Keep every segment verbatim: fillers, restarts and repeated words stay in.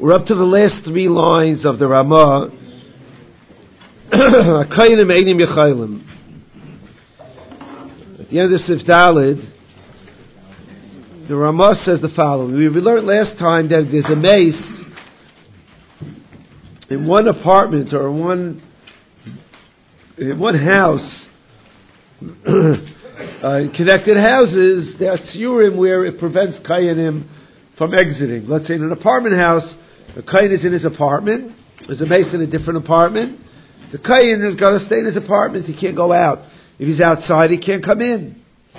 We're up to the last three lines of the Ramah. Kainim einim yechaylim. At the end of Sif Dalid, the Ramah says the following. We learned last time that there's a mace in one apartment or one in one house, uh, in connected houses, there are tziyurim where it prevents kayanim from exiting. Let's say in an apartment house, the kayan is in his apartment. There's a mace in a different apartment. The kayan has got to stay in his apartment. He can't go out. If he's outside, he can't come in.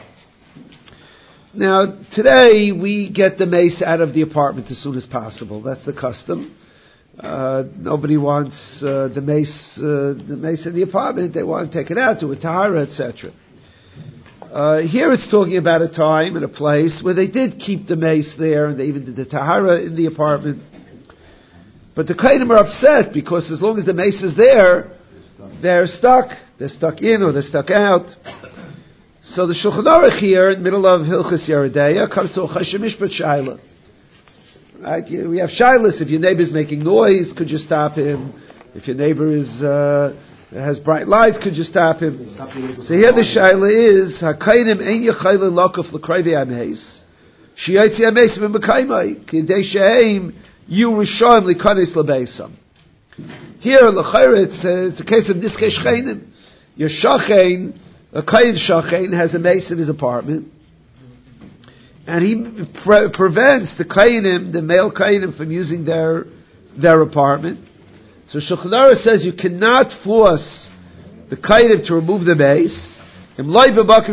Now, today we get the mace out of the apartment as soon as possible. That's the custom. Uh, nobody wants uh, the mace, uh, the mace in the apartment. They want to take it out, do a tahara, et cetera. Uh, here it's talking about a time and a place where they did keep the mace there, and they even did the tahara in the apartment. But the kainim are upset because as long as the mace is there, they're stuck. They're stuck in or they're stuck out. So the Shulchan Aruch here, in the middle of Hilchos Yeredeya, comes to a Chashem Mishpat Shaila. Right? We have Shailas. If your neighbor's making noise, could you stop him? If your neighbor is uh, has bright lights, could you stop him? So here the Shaila is, HaKainim ein yechayla lakuf l'krayvei ameis, shiyotzi ameis v'mekaymai, k'dei she'eim yu rishon l'kanis l'beisam. Here, l'chayra, it's, uh, it's a case of niskei shcheinim. Your shachein, a kain shachein, has a mace in his apartment, and he pre- prevents the kainim, the male kainim, from using their their apartment. So Shulchan Aruch says you cannot force the kainim to remove the mace. Unless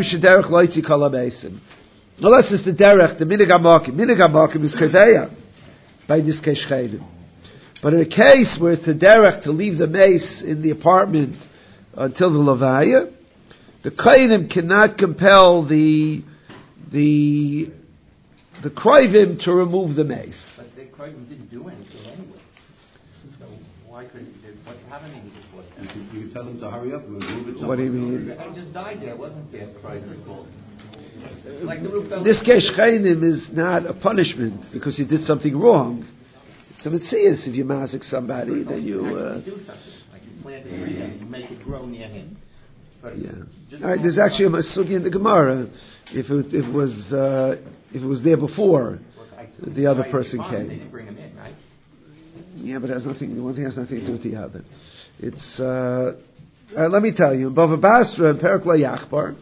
it's the derech, the minig hamakim. Minig hamakim is kaveya by this keshcheinim. But in a case where it's the derech to leave the mace in the apartment until the levaya, the kainim cannot compel the the the krivim to remove the mace. But the krivim didn't do anything anyway. So why could what happened in this was? You could tell them to hurry up and move it. What do you mean? I just died there, wasn't there? Krivim called. Like the roof. This keshcheinim is not a punishment because you did something wrong. It's a mitzias. If you mazik somebody, then you uh, do something. Like you plant a tree and you make it grow near him. But yeah. All right. There's actually a masugi in the Gemara. If it, if it was uh, if it was there before, well, the other person came. They didn't bring him in, right? Yeah, but it has nothing. One thing has nothing to do with the other. It's. Uh, uh, let me tell you, in Bava Basra and Perek Yachbar,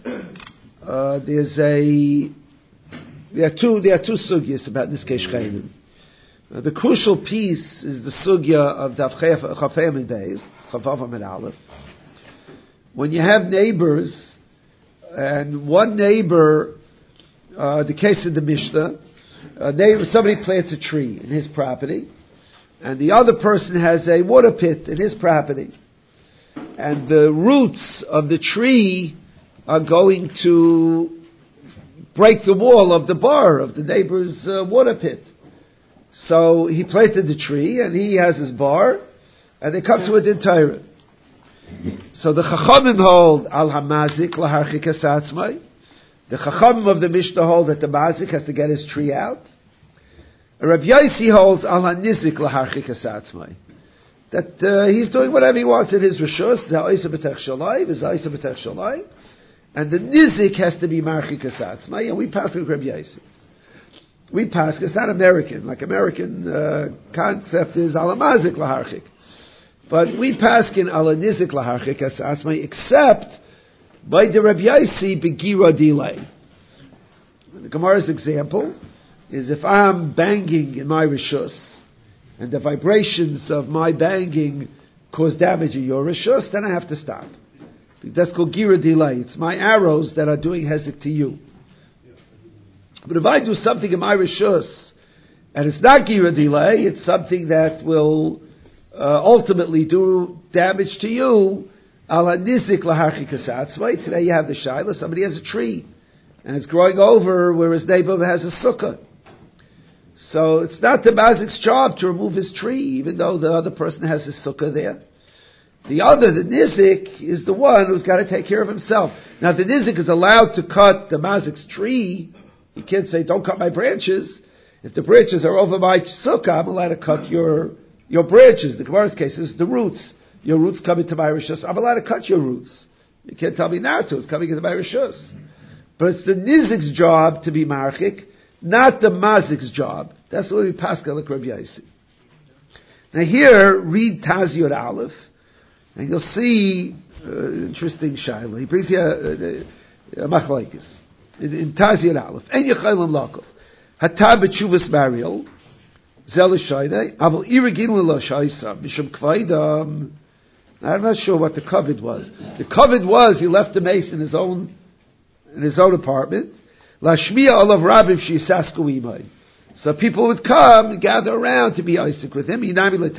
uh, there's a. There are two. There are two sugyas about this keshcheinim. Uh, the crucial piece is the sugya of Daf Chafayim and Beis, Chavavam and Aleph. When you have neighbors, and one neighbor, uh, the case of the Mishnah, a neighbor, somebody plants a tree in his property, and the other person has a water pit in his property, and the roots of the tree are going to break the wall of the bar of the neighbor's uh, water pit. So he planted the tree, and he has his bar, and they come to a din Torah. So the Chachamim hold al hamazik laharchik asatzmai. The Chachamim of the Mishnah hold that the mazik has to get his tree out. Rabbi Yossi holds al hanizik laharchik asatzmai. That uh, he's doing whatever he wants in his rishus. Za'oisa b'tech shalai, v'za'oisa b'tech shalai, and the nizik has to be marchik asatzmai. And we pass with Rabbi Yossi. We pass. It's not American. Like American uh, concept is al hamazik laharchik. But we paskin ala nizik laharchik asatzmai, except by the Rabbi Yossi begira delay. The Gemara's example is if I'm banging in my rishus, and the vibrations of my banging cause damage in your rishus, then I have to stop. That's called gira delay. It's my arrows that are doing hezek to you. But if I do something in my rishus, and it's not gira delay, it's something that will Uh, ultimately do damage to you. Ala nizik laharchik asatzmai. Today you have the shaila. Somebody has a tree, and it's growing over where his neighbor has a sukkah. So it's not the mazik's job to remove his tree, even though the other person has his sukkah there. The other, the nizik, is the one who's got to take care of himself. Now, if the nizik is allowed to cut the mazik's tree, he can't say, "Don't cut my branches." If the branches are over my sukkah, I'm allowed to cut your your branches. The Gemara's case is the roots. Your roots come into my rishus. I'm allowed to cut your roots. You can't tell me not to. It's coming into my rishus. But it's the nizik's job to be marchik, not the mazik's job. That's what we pascal like Rabbi Yossi. Now here, read Taziot Aleph, and you'll see uh, interesting shaila. He brings you a, a, a machlokes in, in Taziot Aleph. En yechaylam lakov hatar b'tshuvas mariel zel shaydei aval irigin lo shaysa mishum kvaydam. I'm not sure what the covet was. The covet was he left the mace in his own in his own apartment. Lashmiya olav rabim sheisasku imay. So people would come and gather around to be Isaac with him. They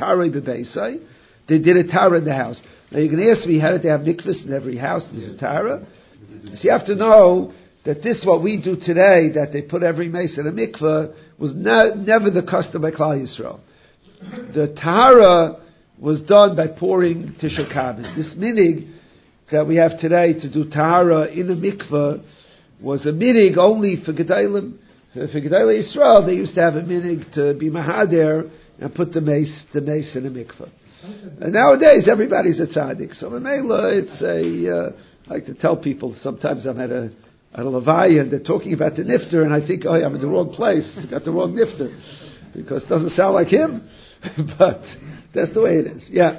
did a Tara in the house. Now you can ask me, how did they have mikvahs in every house? There's a Tara. So you have to know that this, what we do today, that they put every mace in a mikvah, was not, never the custom by Klal Yisrael. The Tara was done by pouring Tisha Kabin. This minig that we have today to do Tara in a mikvah was a minig only for Gedalim. For Gedolei Yisrael, they used to have a minig to be mahader and put the mace, the mace in a mikvah. And nowadays, everybody's a tzaddik. So in Mela, it's a. Uh, I like to tell people. Sometimes I'm at a at a levaya and they're talking about the nifter, and I think, oh, I'm in the wrong place. I got the wrong nifter because it doesn't sound like him. But that's the way it is. Yeah.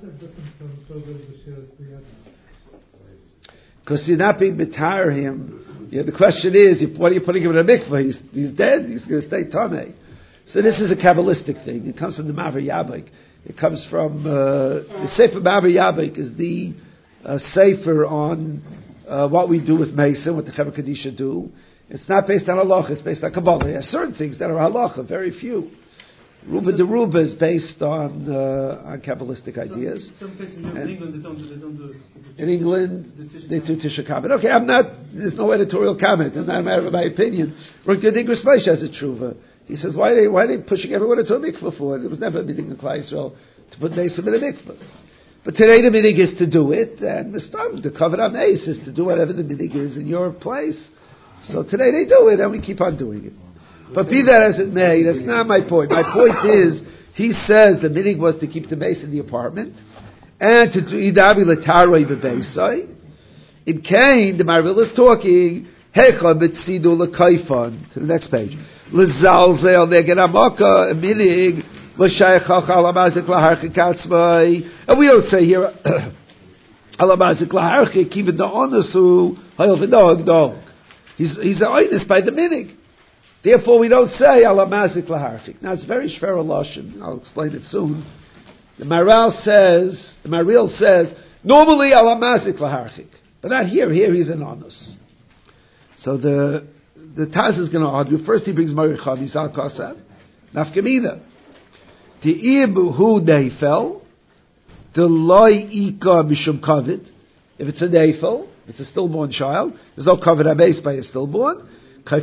Because you're not being betar him. Yeah, the question is, if, what are you putting him in a mikvah? He's, he's dead. He's going to stay tamei. So this is a Kabbalistic thing. It comes from the Maver Yabik. It comes from uh, the Sefer Maver Yabik is the uh, Sefer on uh, what we do with Mason, what the Chevra Kadisha do. It's not based on halacha. It's based on Kabbalah. There are certain things that are halacha, very few. Ruba de Ruba is based on uh, on Kabbalistic ideas. Some places in England they don't do. They don't do in England, they do Tisha Kabin. Okay, I'm not. There's no editorial comment. It's not a matter of my opinion. Rosh Digris Moshe has a tshuva. He says, why are they why are they pushing everyone into a mikvah for it? There was never a minig in Klal Yisrael to put Nesim in a mikvah. But today the minig is to do it, and the stam, the cover on Nes is to do whatever the minig is in your place. So today they do it, and we keep on doing it. But be that as it may, that's not my point. My point is, he says the minig was to keep the mace in the apartment, and to do idabi l'taroi b'beisai. In Cain, the Marvil is talking, hecha b'tzidu l'kaifan, to the next page. L'zalzel neged amaka, a minig, l'shayachach alamazik laharchik atzmai. And we don't say here, alamazik laharchik, even the onasu, hayel v'dog dog. He's, he's a oinus by the minig. Therefore, we don't say alamazik laharchik. Now, it's very shver lashon. I'll explain it soon. The Maral says, the Maril says, normally alamazik laharchik, but not here. Here, he's an onus. So the the Taz is going to argue. First, he brings Marichav. He's al kasav nafkamina. The ibu neifel, the loy ika mishum kavit. If it's a neifel, if it's a stillborn child, there's no kavit abase by a stillborn. The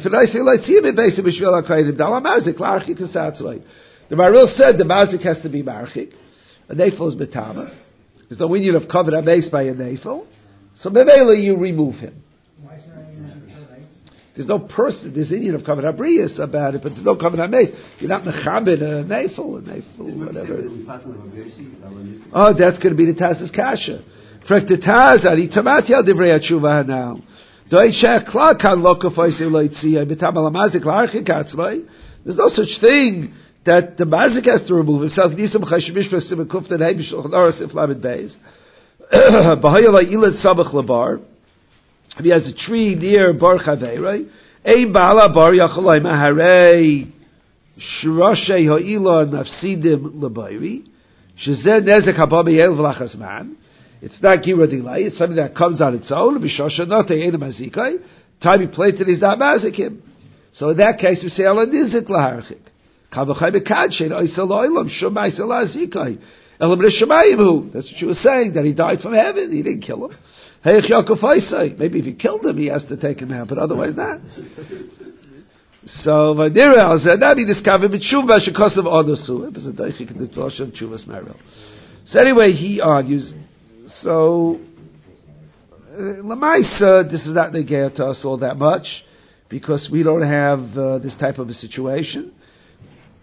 Maril said the mazik has to be marchik. A neifel is betama. There's no union of covered abase by a neifel. So bevela you remove him. There's no person. There's union of covered abrius about it, but there's no covered abase. You're not mechabed a neifel, a neifel, whatever. Oh, that's going to be the Taz's kasha. Frek the Taz ari tamat yal divrei atshuva now. There's no such thing that the mazik has to remove himself. If he has a tree near Bar Chavei, Ein Ba'ala Bar Yachalai Maharei Shroshei Ha'ila Nafsidim L'Bayri Shezeh Nezek Haba B'Yel V'Lachas Man. It's not gira delay. It's something that comes on its own. Time he plated is not mazikim. So in that case, we say ala nizik laharchik. Kavachai bekadshen oisel oilam shum oisel azikai. Elam reshamayim. That's what she was saying. That he died from heaven. He didn't kill him. Heich Yaakov Isai. Maybe if he killed him, he has to take him out, but otherwise not. So v'nira azadami discovered b'tshuva shekosav odosu. It was a deichik in the Tosh of Tshuvas Meril. So anyway, he argues. So, uh, Lamaisa, this is not negated to us all that much, because we don't have uh, this type of a situation.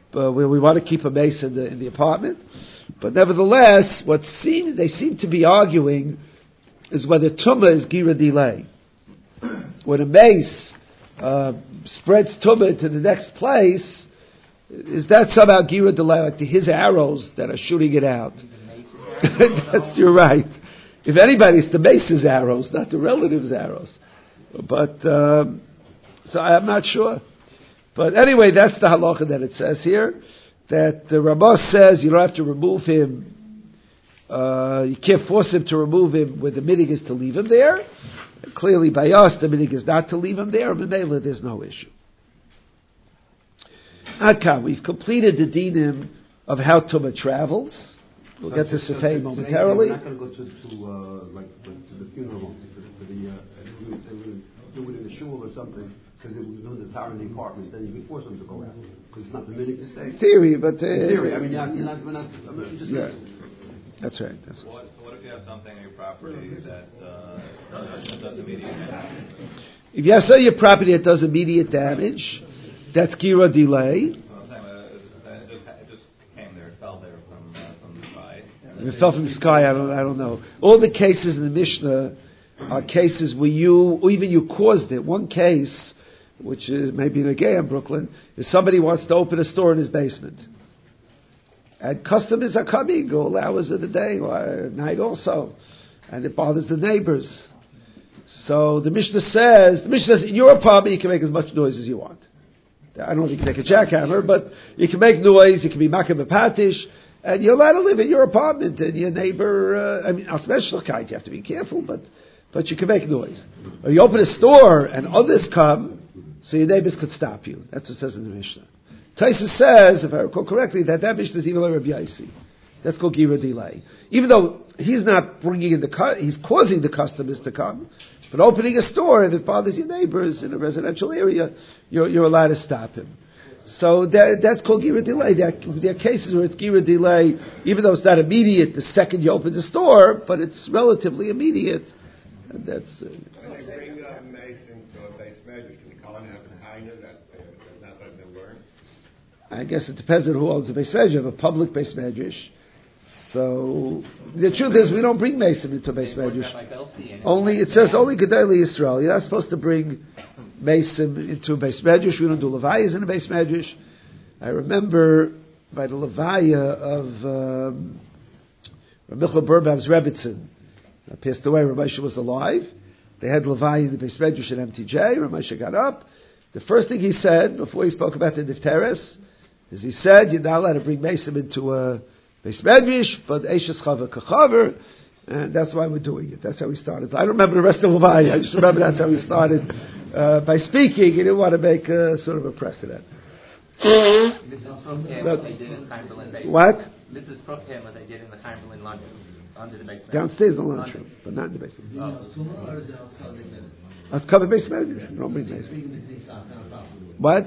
uh, where we want to keep a mace in the in the apartment. But nevertheless, what seems they seem to be arguing is whether tumah is gira delay. When a mace uh, spreads tumah to the next place, is that somehow gira delay, like to his arrows that are shooting it out? That's you're right. If anybody, it's the mace's arrows, not the relative's arrows. But um, so I'm not sure. But anyway, that's the halacha that it says here. That the Ramah says you don't have to remove him. Uh, you can't force him to remove him where the minig is to leave him there. And clearly, by us, the minig is not to leave him there. B'meila, there's no issue. Aka, we've completed the dinim of how tumah travels. We'll get to Sefei momentarily. We're not going to go to, to uh, like to the funeral home for the, for the uh, they were going to do it in the shul or something. Because it was doing the tower in the apartment, then you can force them to go out. Because it's not the minute to stay. Theory, but... Uh, in theory, I mean, you're not... We're not I'm just yeah. That's right. That's what, so what if you have something on your property that uh, does immediate damage? If you have something on your property that does immediate damage, that's gira delay. Well, I'm saying, uh, it, just, it just came there, it fell there from, uh, from the sky. If it fell from the sky, I don't, I don't know. All the cases in the Mishnah are cases where you, or even you caused it. One case... which is maybe in a gay in Brooklyn, is somebody wants to open a store in his basement. And customers are coming all hours of the day, or at night also. And it bothers the neighbors. So the Mishnah says, the Mishnah says, in your apartment you can make as much noise as you want. I don't know if you can take a jackhammer, but you can make noise, you can be makim patish, and you're allowed to live in your apartment, and your neighbor, uh, I mean, al special kind, you have to be careful, but, but you can make noise. Or you open a store, and others come, so your neighbors could stop you. That's what it says in the Mishnah. Taisa says, if I recall correctly, that that Mishnah is even like Rabbi Yaisi. That's called gira delay. Even though he's not bringing in the, cu- he's causing the customers to come, but opening a store, if it bothers your neighbors in a residential area, you're, you're allowed to stop him. So that, that's called gira delay. There, there are cases where it's gira delay, even though it's not immediate the second you open the store, but it's relatively immediate. And that's... Uh, I guess it depends on who owns the Beis Medrash. You have a public Beis Medrash. So, the truth is, we don't bring Mason into a Beis Medrash. Only, it says only Gedolei Yisrael. You're not supposed to bring Mason into a Beis Medrash. We don't do Levayas in a Beis Medrash. I remember by the Levaya of um, Michael Burbam's Rebbitzin. Passed away, Ramesha was alive. They had Levaya in the Beis Medrash at M T J. Ramesha got up. The first thing he said, before he spoke about the Nifteres, is he said, you're not allowed to bring Mesim into a Beis Medrash, but Eishes Chava Kachaver, and that's why we're doing it. That's how we started. I don't remember the rest of Levaya. I just remember that's how we started. Uh, by speaking, he didn't want to make a, sort of a precedent. This is from him what they did in Chamberlain Bay. What? This is from him what they did in the Chamberlain lunchroom, under the basement. Downstairs in the lunchroom, but not in the basement. That's covered Beis Medrash. Don't bring Mesim. What?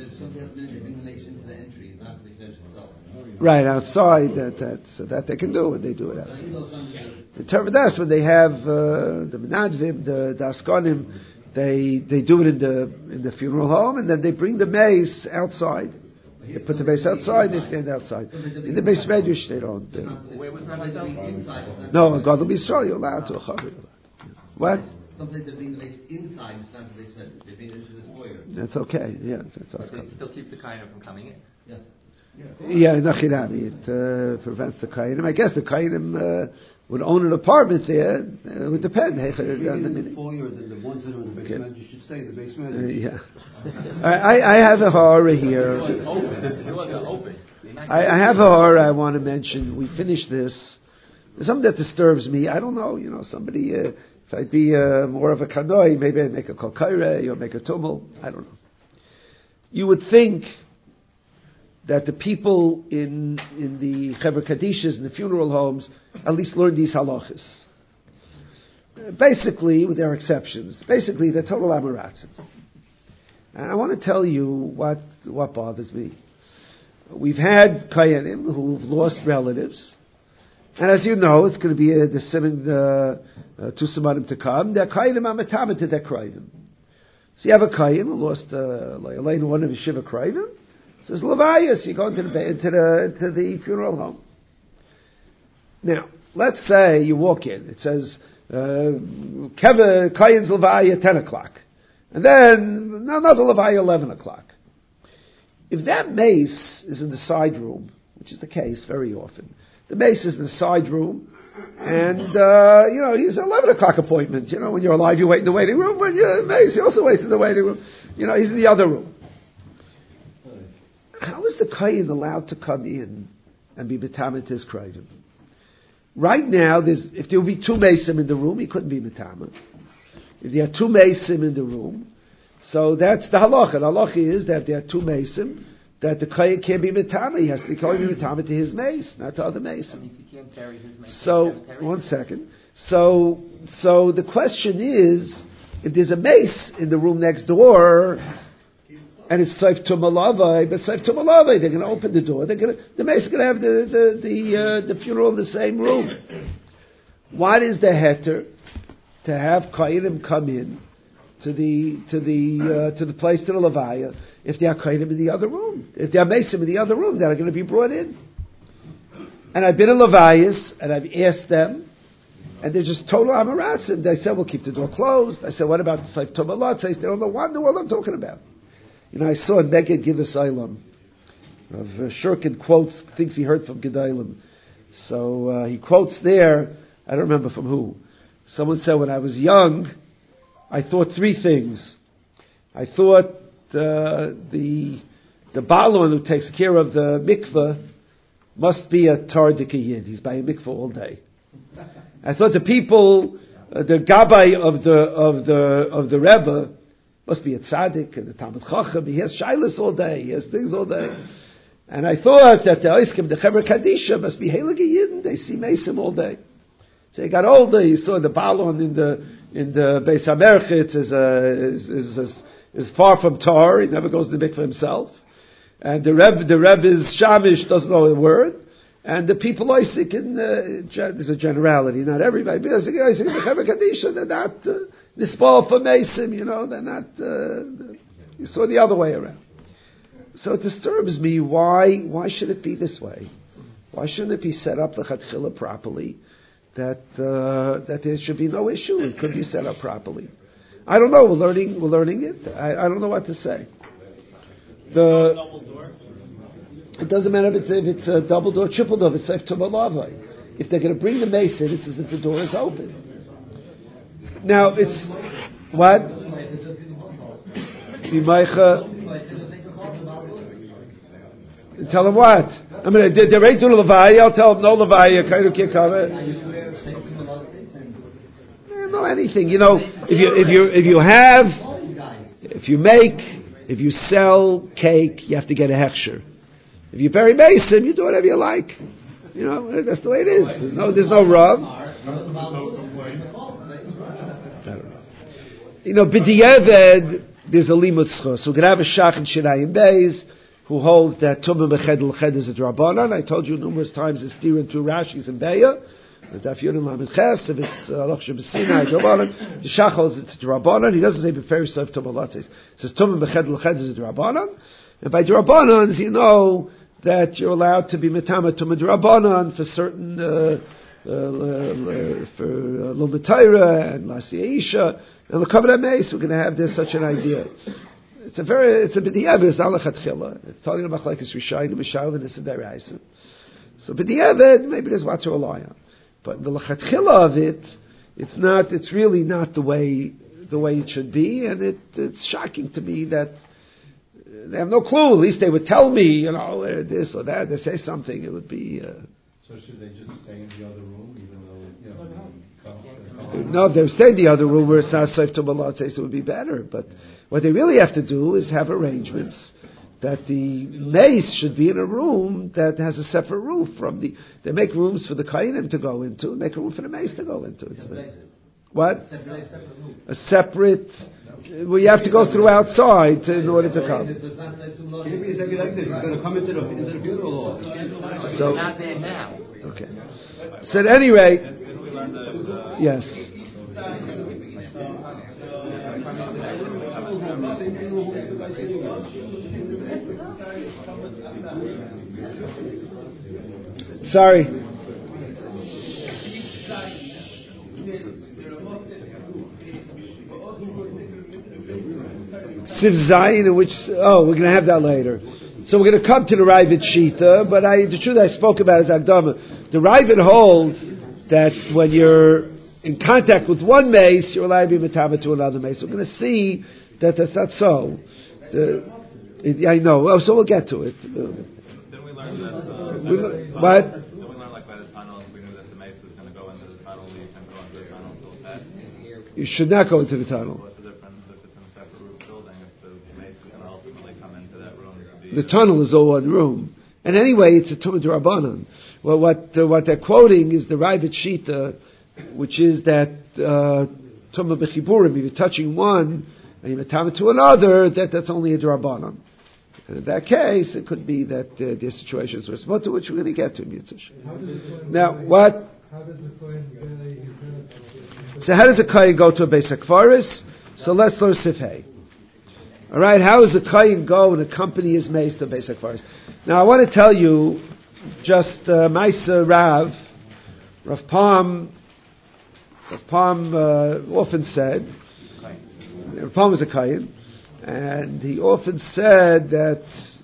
Right, outside, that, that, so that they can do it, they do it outside. In terms of that, when they have uh, the Menadvim, the, the Askonim, they, they do it in the, in the funeral home, and then they bring the mace outside. They put the mace outside, they stand outside. In the Beis Medrash, they don't. Uh, Where was Rabbi no, God will be sorry, you're allowed to. What? Sometimes they bring the mace inside, it's not the basement. They bring it into the foyer. That's okay, yeah. That's But they still keep the kaina from coming in. Yeah. Yeah, Nachirami, it uh, prevents the Kainim. I guess the Kainim uh, would own an apartment there. It would depend. Hey, the foyer, the, the ones that are in the basement, you should stay in the basement. Uh, yeah. I, I have a horror here. It wasn't open. I, I have a horror I want to mention. We finished this. There's something that disturbs me. I don't know, you know, somebody, uh, if I'd be uh, more of a kanoi, maybe I'd make a kol kaireh or make a tumul. I don't know. You would think that the people in in the Chevra Kadishas, in the funeral homes, at least learn these halachas. Uh, basically, with their exceptions, basically they're total amaratzim. And I want to tell you what what bothers me. We've had kayanim who've lost relatives, and as you know, it's going to be a, the seven uh, uh, two semanim to come. They're kayanim amatamet to their krayim. So you have a kayim who lost uh, one of his shiva krayim. says Levias, you go into the, into the, into the funeral home. Now, let's say you walk in, it says, uh, Kevin, Kayan's Levaya, ten o'clock. And then, another Levaya, eleven o'clock. If that mace is in the side room, which is the case very often, the mace is in the side room, and, uh, you know, he's an eleven o'clock appointment. You know, when you're alive, you wait in the waiting room. When you're mace, you also wait in the waiting room. You know, he's in the other room. How is the Kayan allowed to come in and be B'tamet his Krayim? Right now, there's, if there would be two Mesim in the room, he couldn't be B'tamet. If there are two Mesim in the room, so that's the halacha. The halacha is that if there are two Mesim, that the Kayan can't be B'tamet. He has to be B'tamet to his mace, not to other Mesim. So, one second. So, so the question is, if there's a mace in the room next door, and it's Seif Tumalavai, but Seif Tumalavai, they're going to open the door. They're going to, the mace is going to have the the the, uh, the funeral in the same room. What is the heter to have Kainim come in to the to the uh, to the place to the Levaya if they are Kainim in the other room? If they are Mesim in the other room, they're going to be brought in. And I've been in Levayas and I've asked them, and they're just total amaratsim. They said we'll keep the door closed. I said, what about the Seif Tumalat? They don't know what in the world I'm talking about. You know, I saw in Megid Givus Eilam, of uh, Shurkin quotes things he heard from Gedalim. So uh, he quotes there, I don't remember from who. Someone said, when I was young, I thought three things. I thought uh, the the Balon who takes care of the mikveh must be a Tardik Yid. He's by a mikveh all day. I thought the people, uh, the Gabbai of the of the of the Rebbe, must be a tzaddik and a Talmud Chacham. He has shilas all day. He has things all day. And I thought that the Oiskim, the Chevra Kadisha, must be Heilige Yidden. They see Mesim all day. So he got older. He saw the Balon in the in the Beis HaMerchitz is, uh, is, is, is, is far from Tar. He never goes to the mikveh himself. And the Rebbe, the Rebbe's Shamish doesn't know a word. And the people Oisik in uh, there's a generality, not everybody. But Oisik in the Chevra Kadisha, they're not. Uh, This ball for Mesim, you know, they're not, uh, you saw the other way around. So it disturbs me, why, why should it be this way? Why shouldn't it be set up l'chatchila properly, that, uh, that there should be no issue, it could be set up properly. I don't know, we're learning, we're learning it, I, I don't know what to say. The, it doesn't matter if it's, if it's a double door, triple door, if it's safe to Malavai. If they're going to bring the mace in, it's as if the door is open. Now it's what? Tell them what? I mean, they're ready to do Levaya. I'll tell them no Levaya. Kairu can't cover. No anything. You know, if you if you if you have, if you make, if you sell cake, you have to get a hechsher. If you bury Mason, you do whatever you like. You know, that's the way it is. There's no there's no rub. You know, b'di'eved, there's a limud schos. So we're going to have a shach in Shirayim Beis who holds that tumah b'ched l'ched is a drabanan. I told you numerous times it's steering through Rashi's and Beya. Daf Yonim Lamed Ches, if it's Aloch Shebesina, drabanan. The shach holds it's drabanan. He doesn't say b'fer sof tumah latzes. It says tumah b'ched l'ched is a drabanan. And by drabanans, you know that you're allowed to be metama tumah drabanan for certain, uh, uh, for Lom B'Torah and Lasi Isha. And the Kabbalah Meis, we're going to have this such an idea. It's a very, it's a b'di'eved, it's not l'chatchila. It's talking about like it's Rishayim, Mishav, and it's a Deraisa. So b'di'eved, maybe there's what to rely on. But the l'chatchila of it, it's not, it's really not the way, the way it should be, and it, it's shocking to me that they have no clue. At least they would tell me, you know, this or that, they say something, it would be... Uh, so should they just stay in the other room, even though, you know... No, if they stay in the other room where it's not safe to Malates, it would be better. But what they really have to do is have arrangements that the mace should be in a room that has a separate roof from the. They make rooms for the Kainim to go into, and make a room for the mace to go into. It's a, what? A separate. Well, you have to go through outside to, in order to come. Maybe it's like this. It's going to come into the into the funeral hall. So not there now. Okay. So at any rate. Yes. Sorry. Siv Zayin, in which, oh, we're going to have that later. So we're going to come to the Ravid Shita, but I, the truth I spoke about is Agdama. The Ravid holds that when you're in contact with one mace, you're allowed to be metama to another mace. We're going to see that that's not so. The, it, I know. Oh, so we'll get to it. Then we learned that. Uh, we, le- what? Then we learned, like by the tunnel, we knew that the mace was going to go into the tunnel. You can go into the tunnel so fast. You should not go into the tunnel. What's the difference if it's in a separate roof building? If the mace is going to ultimately come into that room? To be, the tunnel is all one room, and anyway, it's a tumah d'Rabbanan. Well, what uh, what they're quoting is the Ravid Shita, which is that uh, tumah b'chiburim. If you're touching one and you're metama to another, that that's only a d'Rabbanan. And in that case, it could be that uh, there's situations where it's mutter, which we're going to get to. Now, what? How does the Kohen go? So how does a Kohen go to a Beis HaKfaris? So let's learn Sifhei. All right, how does a Kohen go and accompany his mace to a Beis HaKfaris? Now I want to tell you, just uh, Maisa Rav, Rav Palm, Rav Palm uh, often said, Rav Palm was a Kohen, and he often said that,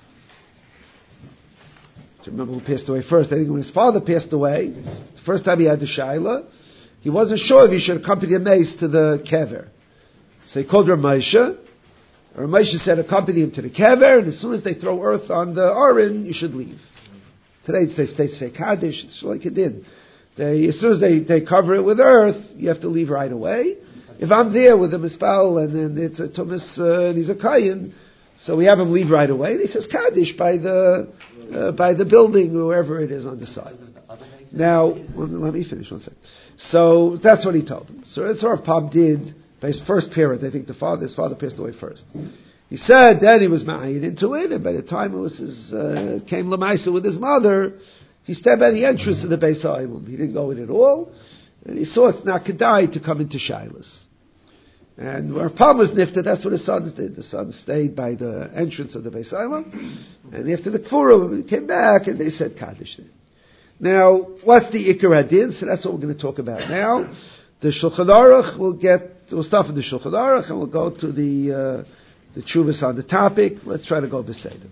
I remember who passed away first. I think when his father passed away, the first time he had the Shaila, he wasn't sure if he should accompany a mace to the kever. So he called Rav Moshe. Rav Moshe said, accompany him to the kever, and as soon as they throw earth on the aron, you should leave. Today they say, say Kaddish, it's like it did. They, as soon as they, they cover it with earth, you have to leave right away. If I'm there with a mispal and then it's a Thomas uh, and he's a Kayin, so we have him leave right away. And he says Kaddish by the uh, by the building or wherever it is on the side. Now, let me finish one second. So that's what he told him. So that's what Pab did by his first parent. I think the father, his father passed away first. He said then he was ma'ayin into it, and by the time it was his uh, came Lamaisa with his mother, he stepped at the entrance of the Beis Ha'ilum. He didn't go in at all, and he saw it's not kedai to come into Shilas. And where Palm was nifta, that's what his sons did. The sons stayed by the entrance of the Beis Ha'ilum, and after the Kfurim, he came back and they said Kaddish there. Now, what's the Ikar Hadin? So that's what we're going to talk about now. The Shulchan Aruch, we'll get, we'll start with the Shulchan Aruch, and we'll go to the uh, the Tshuvas on the topic. Let's try to go beseder.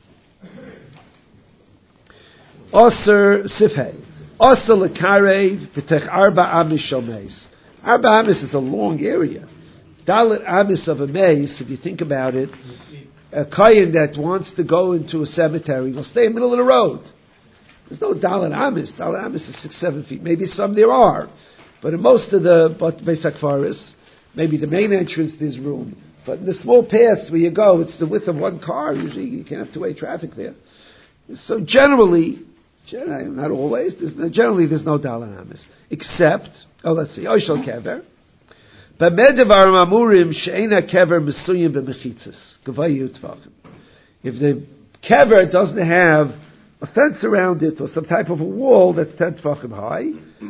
Osir Sifhei. Osir Lekarev B'tech Arba Amis Shomeis. Arba Amis is a long area. Dalit Amis of a mace, if you think about it, a Kayin that wants to go into a cemetery will stay in the middle of the road. There's no Dalit Amis. Dalit Amis is six, seven feet. Maybe some there are. But in most of the Beis HaKfaris, maybe the main entrance there's room. But in the small paths where you go, it's the width of one car. Usually you can't have two-way traffic there. So generally, generally not always, there's, generally there's no Dalit Amis. Except, oh let's see, Oishal Kever. If the kever doesn't have a fence around it or some type of a wall that's ten tefachim high,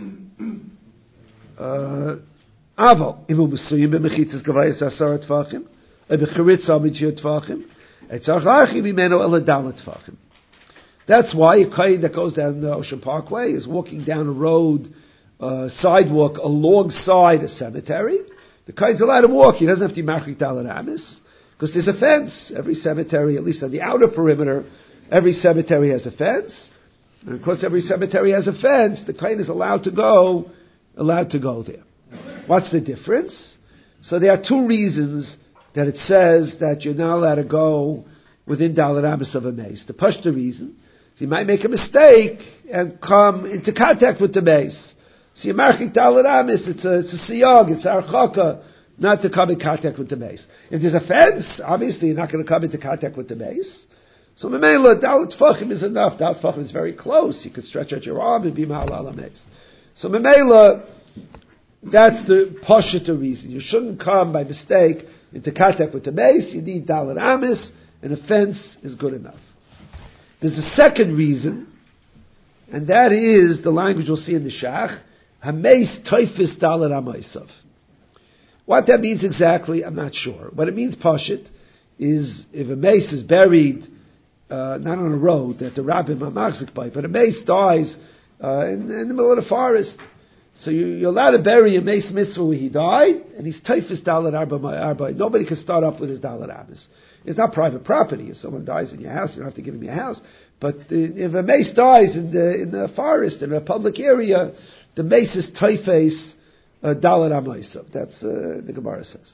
aval imu mesuyim b'mechitzas gavayis asar tefachim, a b'chiritza mitzvah tefachim, etzarch archi b'meno el dalet tefachim. That's why a kain that goes down the Ocean Parkway is walking down a road, uh, sidewalk alongside a cemetery. The kain's allowed to walk. He doesn't have to be machrik dalet amis because there's a fence. Every cemetery, at least on the outer perimeter, every cemetery has a fence. And of course, every cemetery has a fence. The kain is allowed to go, allowed to go there. What's the difference? So there are two reasons that it says that you're not allowed to go within dalet amis of a mace. The pashta reason is you might make a mistake and come into contact with the mace. So you're marking dalet amis, it's a, it's a siyog, it's archaka, not to come in contact with the mace. If there's a fence, obviously you're not going to come into contact with the mace. So memela, dalet tefachim is enough. Dalet tefachim is very close. You could stretch out your arm and be ma'al al mace. So memela, that's the pashita reason. You shouldn't come by mistake into contact with the mace. You need dalet amis, and a fence is good enough. There's a second reason, and that is the language we'll see in the Shach. Hameis toifis dalet amaisav. What that means exactly, I'm not sure. What it means, pashit, is if a mace is buried, uh, not on a road that the rabbim are machzik by, but a mace dies uh, in, in the middle of the forest. So you, you're allowed to bury a Meis Mitzvah where he died, and he's Taifis Dalet Arba Arba. Nobody can start up with his Dalet Abbas. It's not private property. If someone dies in your house, you don't have to give him your house. But if a mace dies in the in the forest, in a public area, the mace is Taifis uh, Dalet Amoisav. That's uh, the Gemara says.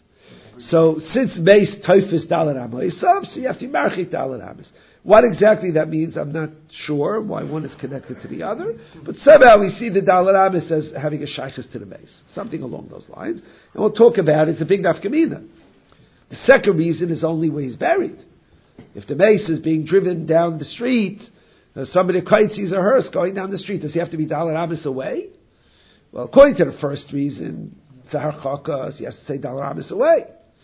So since mace Taifis Dalet Amoisav, so you have to be Marchik Dalet Abbas. What exactly that means, I'm not sure why one is connected to the other, but somehow we see the Dalet Abbas as having a shaykhus to the mace, something along those lines, and we'll talk about it. It's a big nafkamina. The second reason is only where he's buried. If the mace is being driven down the street, uh, somebody quite sees a hearse going down the street, does he have to be Dalet Abbas away? Well, according to the first reason, Tzahar Chakas, he has to say Dalet Abbas away.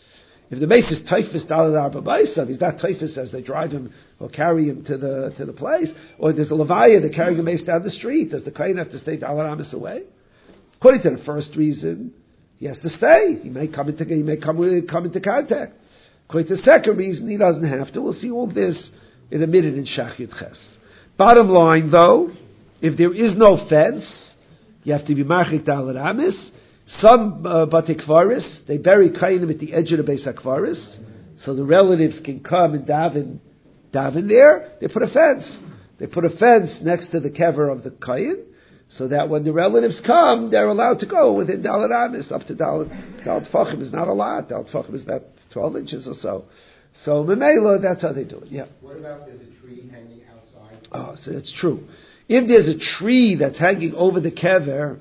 If the mace is Taifis Dalet Arba Baisav, he's not Taifis as they drive him or carry him to the to the place, or there's a Levaya, they're carrying the mace down the street, does the Kohen have to stay Dalet Abbas away? According to the first reason, he has to stay. He may come into he may come come into contact. According to the second reason, he doesn't have to. We'll see all this in a minute in Shach Yud Ches. Bottom line, though, if there is no fence, you have to be Marchik Dalet Abbas. Some uh, Batei Kvaris, they bury Kainim at the edge of the Beis HaKvaris, so the relatives can come and daven, daven there. They put a fence. They put a fence next to the kever of the Kayin, so that when the relatives come, they're allowed to go within Dalet Abbas. Up to Dalet, Dalet Fachim is not a lot. Dalet Fachim is about twelve inches or so. So Memela, that's how they do it. Yeah. What about there's a tree hanging outside? Oh, so that's true. If there's a tree that's hanging over the kever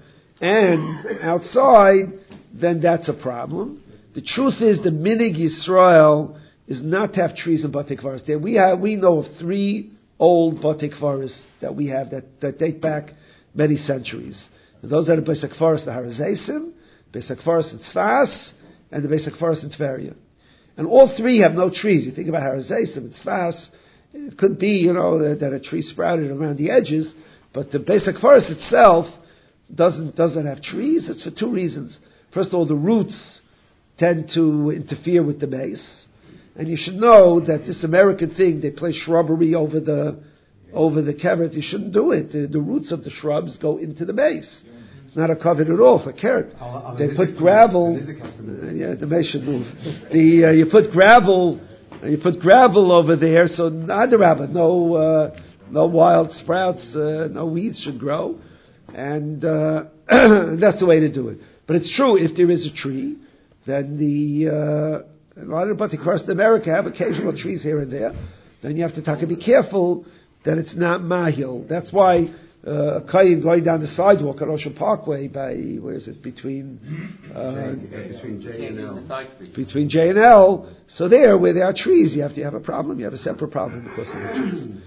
and outside, then that's a problem. The truth is, the Minig Yisrael is not to have trees in Batei Kvaris. There we have, we know of three old Batei Kvaris that we have that, that date back many centuries. And those are the Beis HaKvaris, the Har Hazeisim, Beis HaKvaris in Tzfas, and the Beis HaKvaris in Tveria. And all three have no trees. You think about Har Hazeisim and Tzfas, it could be, you know, that, that a tree sprouted around the edges, but the Beis HaKvaris itself doesn't doesn't have trees. It's for two reasons. First of all, the roots tend to interfere with the mace, and you should know that this American thing, they place shrubbery over the over the kever. You shouldn't do it. The, the roots of the shrubs go into the mace. It's not a covet at all for carrot. They put gravel. Uh, yeah, the mace should move. The uh, you put gravel. Uh, you put gravel over there, so adarabba, no uh, no wild sprouts, uh, no weeds should grow. And uh, that's the way to do it. But it's true, if there is a tree, then the uh, a lot of Batei Kvaris in America have occasional trees here and there. Then you have to talk and be careful that it's not mahil. That's why uh, a kayin going down the sidewalk at Ocean Parkway by where is it between uh, between J and L. Between J and L. So there, where there are trees, you have to have a problem. You have a separate problem because of the trees.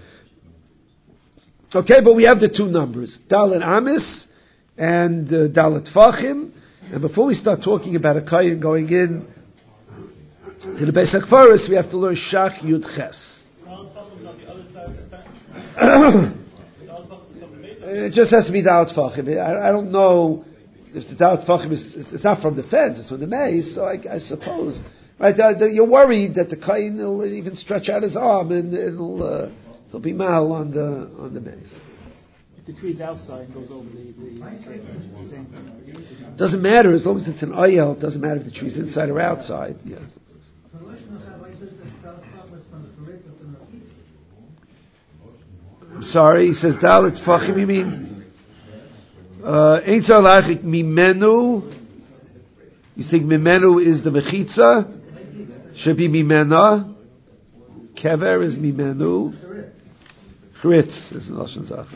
Okay, but we have the two numbers, Dalet Amis and uh, Dalet Fachim. And before we start talking about a Kayin going in to the Beis HaKvaris, we have to learn Shach Yud Ches. It just has to be Dalet Fachim. I, I don't know if the Dalet Fachim is, it's not from the fence, it's from the maze, so I, I suppose. Right, the, the, you're worried that the Kayin will even stretch out his arm and it'll... Uh, There'll be mal on the on the base. If the tree's outside and goes over the, the doesn't matter as long as it's an ayel. It doesn't matter if the tree's inside or outside. Yes. I'm sorry. He says dalet fachim. You mean ein tzalachik mimenu? You think mimenu is the mechitza? Should be mimena. Kever is mimenu. Chritz is an Lashon Zach.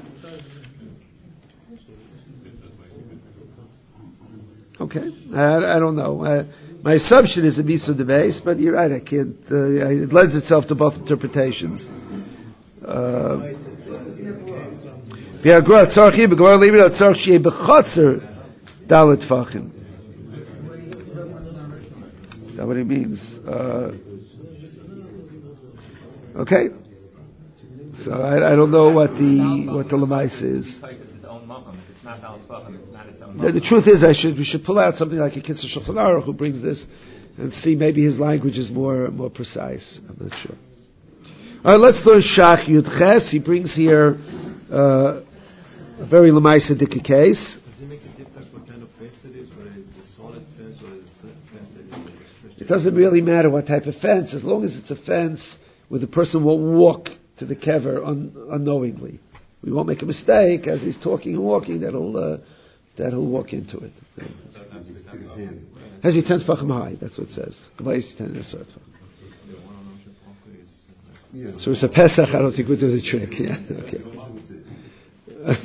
Okay, I, I don't know. Uh, my assumption is a mitzvah de base, but you're right. I can't. Uh, it lends itself to both interpretations. Dalet Fachim. Is that what he means? Uh, okay. So I, I don't know what the what the lemais is. The, the truth is, I should we should pull out something like a Kitzur Shulchan Aruch who brings this, and see maybe his language is more more precise. I'm not sure. All right, let's learn Shach Yud Ches. He brings here uh, a very lemaisadic case. Does it make a difference what kind of fence it is, whether it's a solid fence or it's a fence that is... It doesn't really matter what type of fence, as long as it's a fence where the person won't walk to the kever un, unknowingly. We won't make a mistake as he's talking and walking that he'll, uh, that he'll walk into it. Has he ten tefachim high? That's what it says. Yeah. So it's a Pesach, I don't think we'll do the trick. Yeah, okay.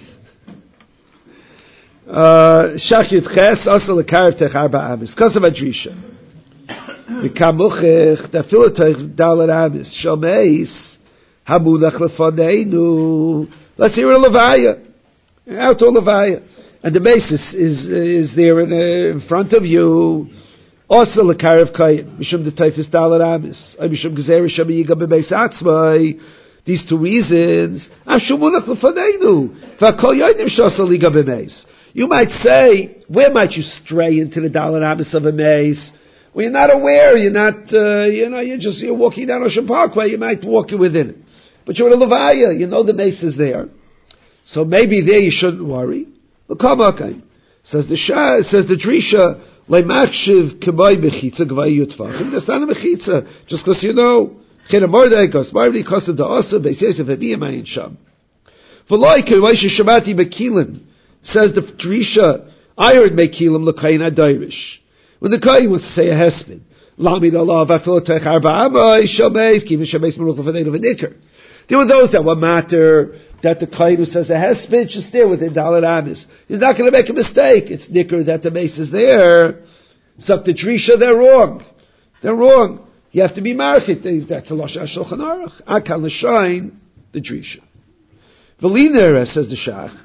Shach Yud Ches, also l'karev tech arba amis. Kosav adrisha. V'kamuchech, dafilu tech dalet amis. Shomeis, hamulach lefaneinu. Let's hear a levaya. Out to a levaya. And the basis is, is there in, uh, in front of you. Also l'karev kayin. Mishum de teifis dalet amis. Ay mishum gezer shem yiga bebeis atzmai. These two reasons. Ashumunach lefaneinu. V'akol yoidim shosal yiga bebeis. You might say, where might you stray into the Dalet Amis of a maze? Well, you're not aware, you're not, uh, you know, you're just, you're walking down Ocean Parkway, you might walk within it. But you're in a Levaya, you know the maze is there. So maybe there you shouldn't worry. Says the Shah, says the Drisha, Leimakshiv K'may Bechitza G'vay Yutfachim. That's not a Mechitza, just because you know, Chena Mordei Kos, Marvli Kosa Da'asa, Beis Yosef Ebiyamayin Sham. V'loi K'vay Shabati Bekilin. Says the Drisha, I heard Mekilim l'kayin adayrish. When the kayin wants to say a hesped, lamid Allah v'afil teich arba amay shabeis kivin shabeis meruch l'faneinu v'nikr. There were those that were matter that the kayin who says a hesped should stay within dalet amis. He's not going to make a mistake. It's nikr that the mace is there. So the Drisha, they're wrong. They're wrong. You have to be market. That's a lashon shulchan aruch. Akal l'shain the Drisha. V'liner says the Shach.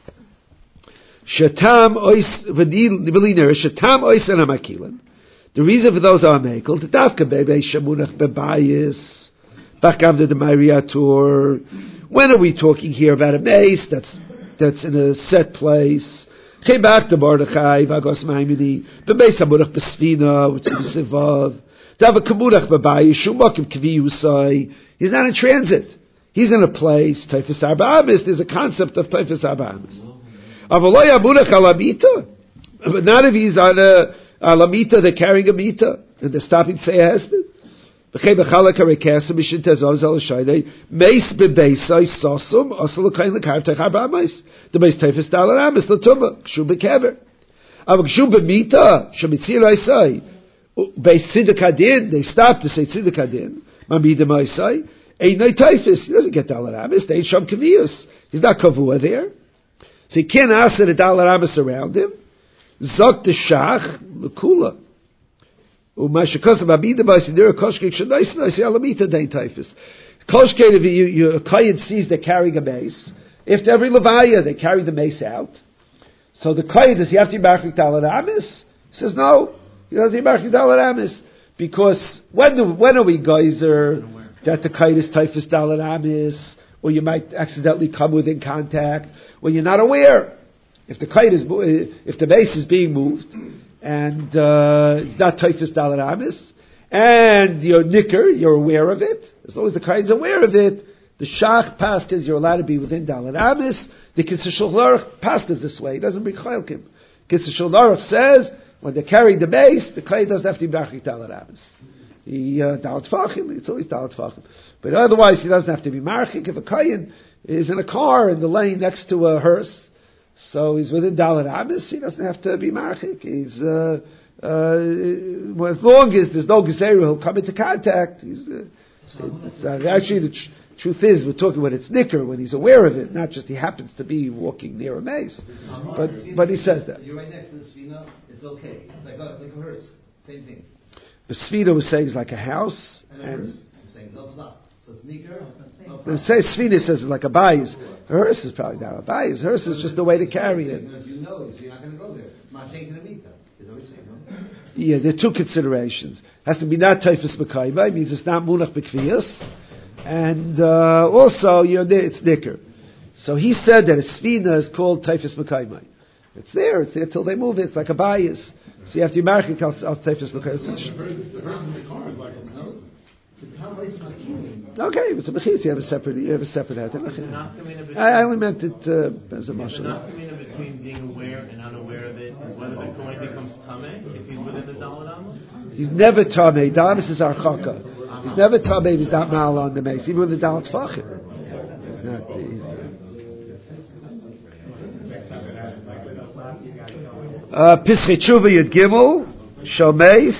Shatam ois v'liner shatam ois and amakilan. The reason for those are makel the dafka bebe shamunach bebayis bakavda de mariatur. When are we talking here about a mace that's that's in a set place? Chebach de Mordechai v'agos ma'imini bebe shamunach besfina which is sivav dava kamunach bebayis shumakim kvi usai. He's not in transit. He's in a place. Typhus arba amis. There's a concept of typhus arba amis. But not if he's on a, a lamita, they're carrying a mita, and they're stopping to say a husband. The base typhus dalar amis l'tumah kshu bekever. Av kshu b'mita shemitzir oisai. Base tzidik hadin, they stop to say tzidik hadin. Mamida oisai. Ain't no typhus. He doesn't get dalar amis. They ain't sham kavius. He's not kavua there. So he can't ask the dalar amis around him. Zok the shach l'kula. Umashakos abida b'asidira koshkei shadais na'isi alamita dein typhus. Koshkei if you you a kohen sees they're carrying a mace. If to every levaya they carry the mace out, so the kohen does he have to be marchik dalar amis? He says no. He doesn't be marchik dalar amis because when do, when are we geyser that the kohen is typhus dalar amis? Or you might accidentally come within contact when you're not aware. If the kite is, if the base is being moved, and uh, it's not typhus dalar amis, and you're nicker, you're aware of it. As long as the kite is aware of it, the shach paskas you're allowed to be within dalar amis. The Kitzur Shulchan Aruch paskas this way. It doesn't bring chayilkim. Kitzur Shulchan Aruch says when they're carrying the base, the kite doesn't have to be marchik dalar amis. He uh, dalat fachim. It's always dalat fachim. But otherwise, he doesn't have to be marchik. If a kayin is in a car in the lane next to a hearse, so he's within dalat amis, he doesn't have to be marchik. He's uh, uh, well, as long as there's no gezeru, he'll come into contact. He's uh, it's, uh, actually the tr- truth is we're talking about it's nicker when he's aware of it, not just he happens to be walking near a maze. But but he says that you're right next to the svina, it's okay. Like a, like a hearse, same thing. The Svina was saying it's like a house, and, and I'm saying no, it's not. So it's nicker. The say Svina says it's like a bayis. Hearse is probably not a bayis. Hearse is just a way to carry it. Because you know, so you're not going to go there. Mashing to the mita. Is that what you're saying? No? Yeah, there are two considerations. It has to be not typhus mekayba, means it's not munach bekviyas, and uh, also you know, it's nicker. So he said that a Svina is called typhus mekayba. It's there. It's there till they move it. It's like a bayis. So you have to be marchik al typhus mekayba. The hearse in the car is like a house. Okay, if it's a mechitza, you have a separate, you have a separate heter. I, I only meant it uh, as a mashal. The nafkamina between being aware and unaware of it is whether the kohen becomes tameh if he's within the daled amos. He's never tameh. Damas is archaka. He's never tameh. He's not mal on the mace, even with the dalet fachim. He's not. He's not. Pischei tshuva yud gimel shomeis.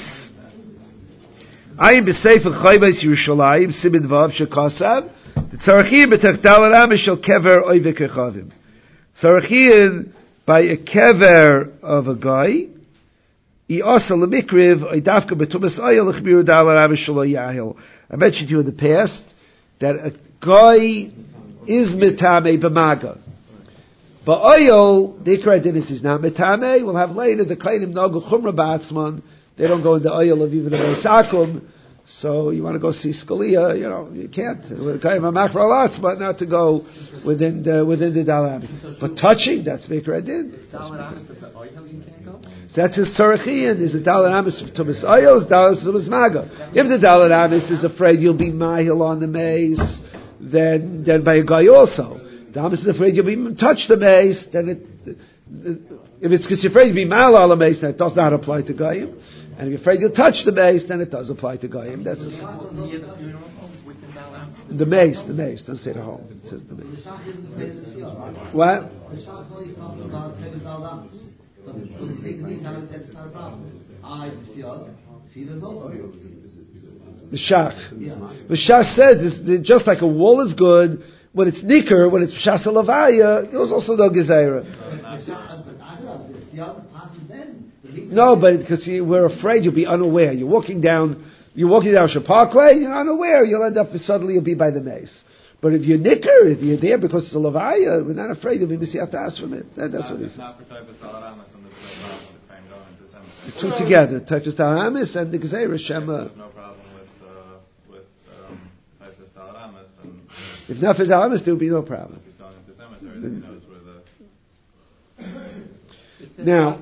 Ayin b'sefer chayvos Yerushalayim simin vav shekasav the tzarachim b'techdal aram shel kever oivek echavim. Tzarachim by a kever of a guy. I also lemikriv oidavka b'tumas oyel l'chmiru dal aram shelo yahil. I mentioned to you in the past that a guy is mitame b'maga. But oil, the ikra dinis is not mitame. We'll have later the kainim nagu chumra ba'atzman. They don't go in the oil of even a Beisakum. So you want to go see Scalia, you know, you can't. With kind of a macrolats, but not to go within the, within the Dalamis. But touching, that's Mikra Din. That's his Tzarachian. Is the Dalamis of Tumas Oil, Dalamis of Tumas Maga. If the Dalamis is afraid you'll be Mahil on the mace, then, then by a guy also. Dalamis is afraid you'll be touch the mace, then it, if it's because you're afraid you'll be Mahil on the mace, then it does not apply to Goyim. And if you're afraid you'll touch the mace, then it does apply to Goyim. That's a, the mace, the mace. Don't say the home. It says the mace. What? The Shach. The Shach said, this, just like a wall is good, when it's nicker, when it's Shas Alavaya, it was also no Gezerah. No, but because you, we're afraid you'll be unaware. You're walking down, you're walking down Shah Parkway, you're unaware. You'll end up suddenly you'll be by the mace. But if you're nicker, if you're there because it's a lavaya, we're not afraid you'll be misiatas from it. That, that's what he says. The two together, Taifas Dalamis and the Gezeira Shema. No problem with uh, with um, Taifas Dalamis. If not for Dalamis, there would be no problem. If he's going into cemetery, then he knows where the. Now,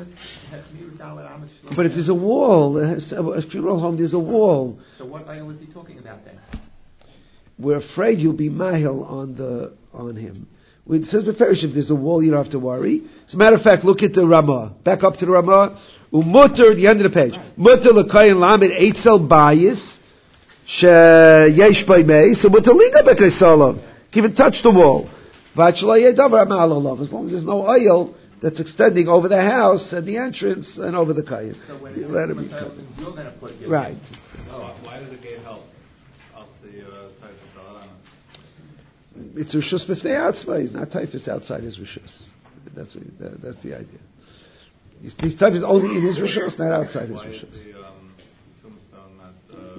but if there's a wall, a funeral home, there's a wall. So what oil is he talking about then? We're afraid you'll be mahil on the on him. It says beferish, if there's a wall, you don't have to worry. As a matter of fact, look at the Ramah. Back up to the Ramah. Umutter, the end of the page. Mutter l'kayin lamed eitzel bayis sheyesh by mei. So mutter liga b'keisalov. Even touch the wall. V'achla yedavar amalalav. As long as there's no oil that's extending over the house and the entrance and over the kayin. So when you let him be you're going to put your right. Oh, why does the gate help? Help the type of Dalaramas. It's Rishus B'fnei Atzma. He's not typhus outside his Rishus. That's what, that, that's the idea. He's, he's typhus only in his Rishus, not outside his Rishus. Why is the um, tombstone not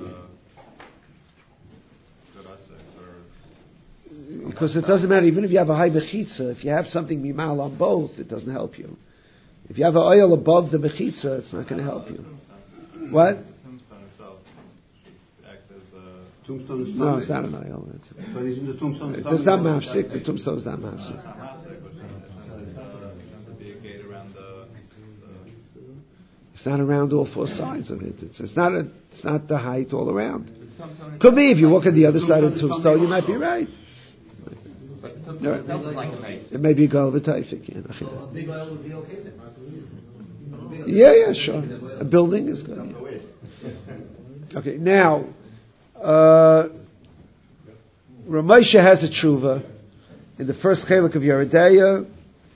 uh, because it doesn't matter, even if you have a high mechitza, if you have something mimal on both, it doesn't help you. If you have an oil above the mechitza, it's not going to help you. What? The tombstone itself should act as a... Tombstone is no, it's not an oil. It's a, but he's in the tombstone. It's not mafsik. The tombstone is not mafsik. It's not mafsik, but it's to be a gate around the, the... It's not around all four sides of it. It's, it's not a, it's not the height all around. Could be if you walk on the other side of the tombstone, you might be right. No, it may be a goal of a taifik. Yeah, So a big oil would be okay then? yeah, yeah, sure. A building is good. Yeah. Okay, now, uh, Ramesha has a tshuva in the first chelik of Yeridea,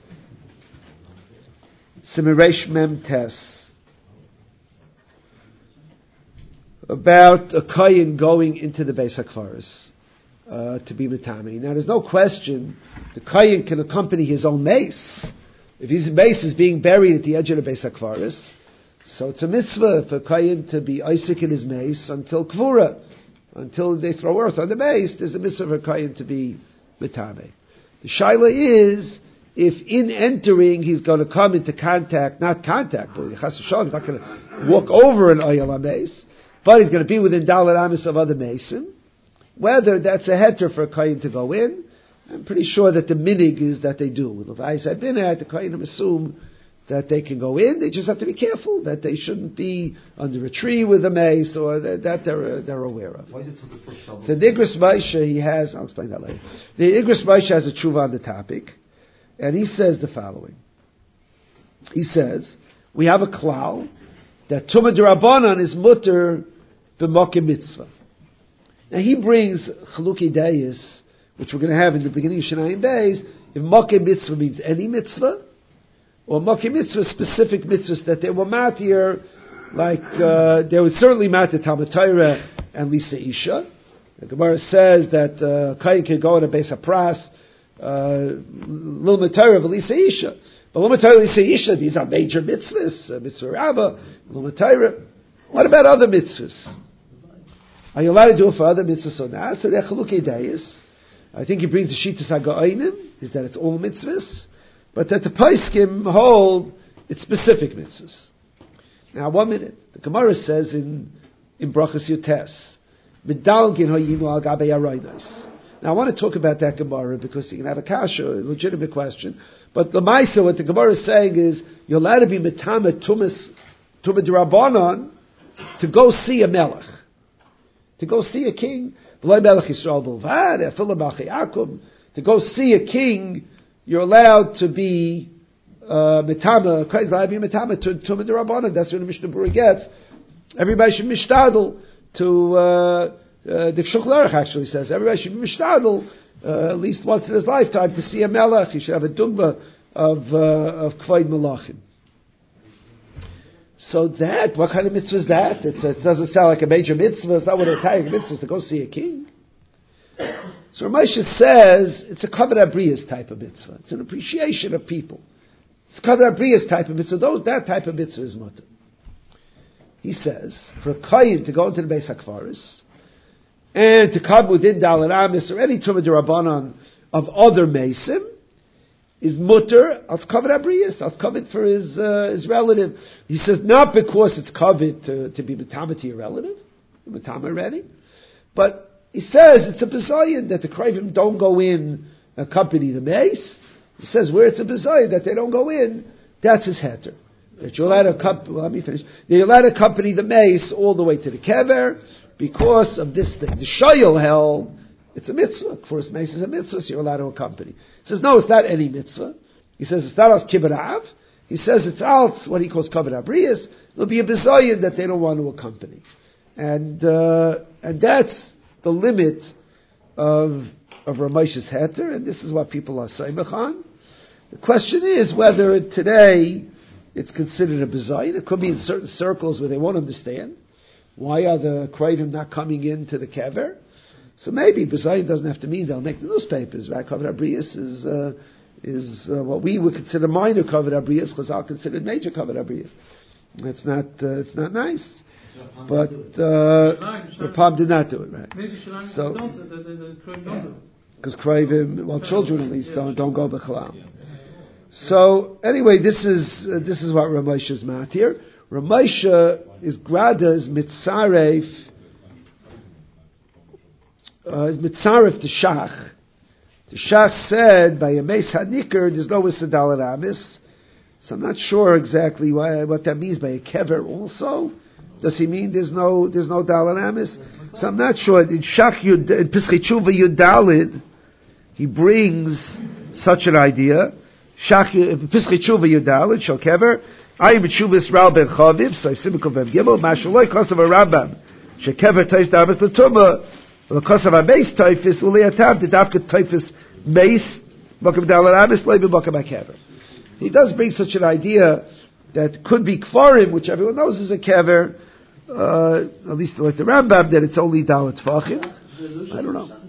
Simiresh Mem Tes, about a kohen going into the Beis HaKfaris. Uh, to be mitami. Now, there's no question the kohen can accompany his own mace. If his mace is being buried at the edge of the Beis HaKfaris, so it's a mitzvah for kohen to be Isaac in his mace until Kvura, until they throw earth on the mace. There's a mitzvah for kohen to be mitami. The shaila is if in entering he's going to come into contact, not contact, but he's not going to walk over an oyel mace, but he's going to be within dalet amis of other mason. Whether that's a heter for a kohen to go in, I'm pretty sure that the minig is that they do. With Levi said, "Been at the kohen assume that they can go in. They just have to be careful that they shouldn't be under a tree with a mace, or that, that they're, they're aware of. Why is it for the first Shabbos? So the Igros Moshe, he has, I'll explain that later. The Igros Moshe has a tshuva on the topic, and he says the following. He says, we have a klal, that Tumah D'Rabbanan is mutter b'mokim mitzvah. Now he brings Chaluki Deis, which we're going to have in the beginning of Shanayim Beis, if mokim mitzvah means any mitzvah, or mokim mitzvah specific mitzvahs that they were matir, like uh, they would certainly matir Talmud Torah and Lisa Isha. The Gemara says that uh, Kayin can go in a Beis HaPras, Lilmud Torah of Lisa Isha. But Lilmud Torah Lisa Isha, these are major mitzvahs, uh, mitzvah Rabbah, Lilmud Torah. What about other mitzvahs? Are you allowed to do it for other mitzvahs or not? So they're Chalukei Deis. I think he brings the Shittas HaGa'onim, is that it's all mitzvahs, but that the Paiskim hold it's specific mitzvahs. Now, one minute. The Gemara says in in Brachas Yutes, Medalgin ha'yinu al gabei araynos. Now, I want to talk about that Gemara because you can have a kasha, a legitimate question. But the Maisa, what the Gemara is saying is, you're allowed to be metama tumas tumah d'Rabbanan to go see a melech, to go see a king. To go see a king, you're allowed to be metama, allowed to be metama to tumah d'Rabbanan. That's what the Mishnah Berurah gets. Everybody should mishtadel to. Uh, Uh, the Shulchan Aruch actually says everybody should be mishtadel uh, at least once in his lifetime to see a melech. He should have a dugma of uh, of kvayd malachim. So that, what kind of mitzvah is that? It's, it doesn't sound like a major mitzvah. It's not what a tayik mitzvah is to go see a king. So Ramosha says it's a kavod abriyas type of mitzvah. It's an appreciation of people. It's a kavod abriyas type of mitzvah. Those that type of mitzvah is mutter. He says for a kohen to go into the Beis HaKvaris and to come within Dalet Amis or any Tumah D'Rabbanan of other Mesim is mutter as kavod abriyas, as kavod for his uh, his relative. He says not because it's kavod to, to be metama to your relative, metama already, but he says it's a bezayin that the Krivim don't go in accompany the mace. He says where it's a bezayin that they don't go in, that's his heter. That you're allowed to accompany, well, let me finish. You're allowed to accompany the mace all the way to the kever. Because of this thing. The Shoyel held, it's a mitzvah. First mace is a mitzvah, so you're allowed to accompany. He says, no, it's not any mitzvah. He says, it's not as kibbutz. He says, it's out what he calls kavod abriyas. It'll be a bezayin that they don't want to accompany. And, uh, and that's the limit of, of Ramosha's heter, and this is what people are saying. The question is whether today it's considered a bezayin. It could be in certain circles where they won't understand. Why are the Krivim not coming into the kever? So maybe bezayin doesn't have to mean they'll make the newspapers, right? Kavod abriyas is uh, is uh, what we would consider minor kavod abriyas, because I'll consider major kavod abriyas. It's not uh, it's not nice, but uh, the Pam did not do it, right? So because Krivim, well, children at least don't don't go b'chalal. So anyway, this is uh, this is what Ramosha's matir. Ramosha is gradas mitzaref uh, is mitzaref to Shach. The Shach said by a Meis Hanikar there's no Dalet Amis. So I'm not sure exactly why, what that means by a kever also. Does he mean there's no there's no Dalet Amis? So I'm not sure. In Shach Yud, in Pischei Tshuva Yudalid, he brings such an idea. Shach Pischei Tshuva Yudalid shal kever. I am B'Tshuvas Ral Ben Chaviv, so Simcha Ben Gimel, Mashaloi Kosav Rambam, Shekever Tois Davis L'Tumah, L'Kosav HaMeis Toifis, Uliatav, D'Davka Toifis Meis, Mokav Dalet Amis, Leiv Mokav HaKever. He does bring such an idea that could be Kfarim, which everyone knows is a Kever, uh, at least like the Rambam, that it's only Dalet Tvachim. I don't know.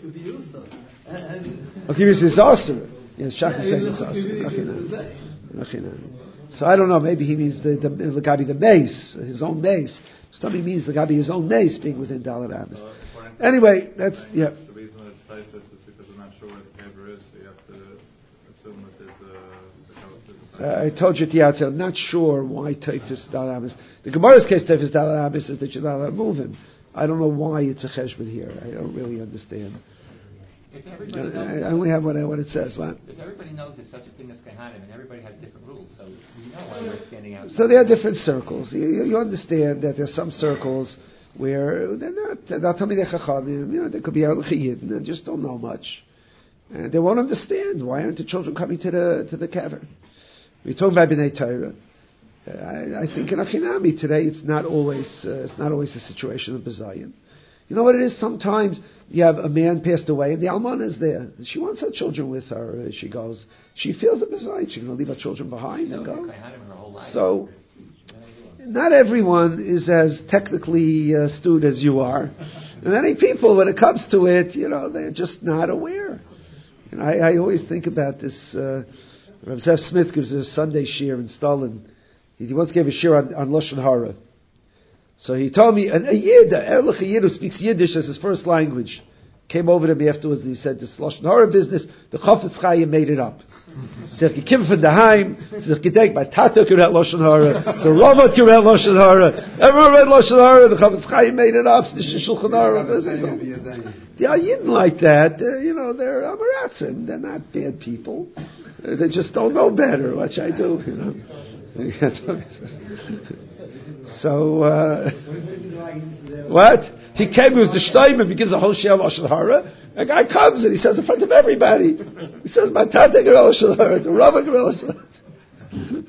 Okay, this is awesome. Yes, Shach is saying it's awesome. So I don't know, maybe he means the, the, the Gabi the mace, his own mace. Somebody means the Gabi his own mace being within Dalet Amis. Uh, anyway, that's, yeah. The reason that it's typhus is because we're not sure where the kever is, so you have to assume that there's a... Uh, I told you at the outset, I'm not sure why typhus Dalet Amis. The Gemara's case, typhus Dalet Amis, is that you're not allowed to move him. I don't know why it's a cheshbon here. I don't really understand. If everybody Uh, knows, I only have what, I, what it says. What? if everybody knows there's such a thing as Kehanim, and everybody has different rules, so we know why we're standing out. So there are different circles. You, you, you understand that there's some circles where they're not, they're not Talmidei Chachamim, you know, they could be Erlich Yidden, they just don't know much. And they won't understand why aren't the children coming to the to the cavern. We're talking about B'nai Torah. Uh, I, I think in Achinami today it's not always uh, it's not always a situation of Bezayin. You know what it is? Sometimes you have a man passed away and the Almana is there. She wants her children with her. She goes, she feels a Bezayin. She's going to leave her children behind and go. So, not everyone is as technically uh, astute as you are. And many people, when it comes to it, you know, they're just not aware. And I, I always think about this. Uh, Rav Zev Smith gives a Sunday shir in Stalin. He, he once gave a shir on, on Lashon Hara. So he told me, a, a Yid, a Erlich Yid who speaks Yiddish as his first language, came over to me afterwards and he said, this Lashon Hara business, the Chofetz Chaim made it up. Zeg ik kim van de heim, zeg ik denk, my Tata could read Lashon Hara, the Rava could read Lashon Hara, everyone read Lashon Hara, the Chofetz Chaim made it up, the Shulchan Aruch. The Yidden like that, uh, you know, they're Amaratzim, they're not bad people. Uh, they just don't know better, what should I do, you know. So, uh, what? He came, he was the Shtoimim, he gives a whole share Lashon Hara. A guy comes and he says in front of everybody, he says, my Tata Gerel Lashon Hara, the Rava Gerel Lashon Hara.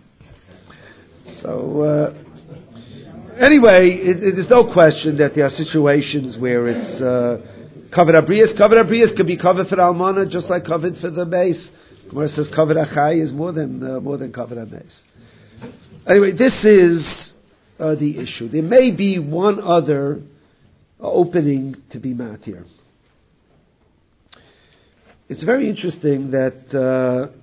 So, uh, anyway, it, it, there's no question that there are situations where it's uh, covered abrius. Covered abrius can be covered for almana, just like covered for the mace. Gemara says covered achai is more than uh, more than covered mace. Anyway, this is uh, the issue. There may be one other uh, opening to be matir. It's very interesting that uh,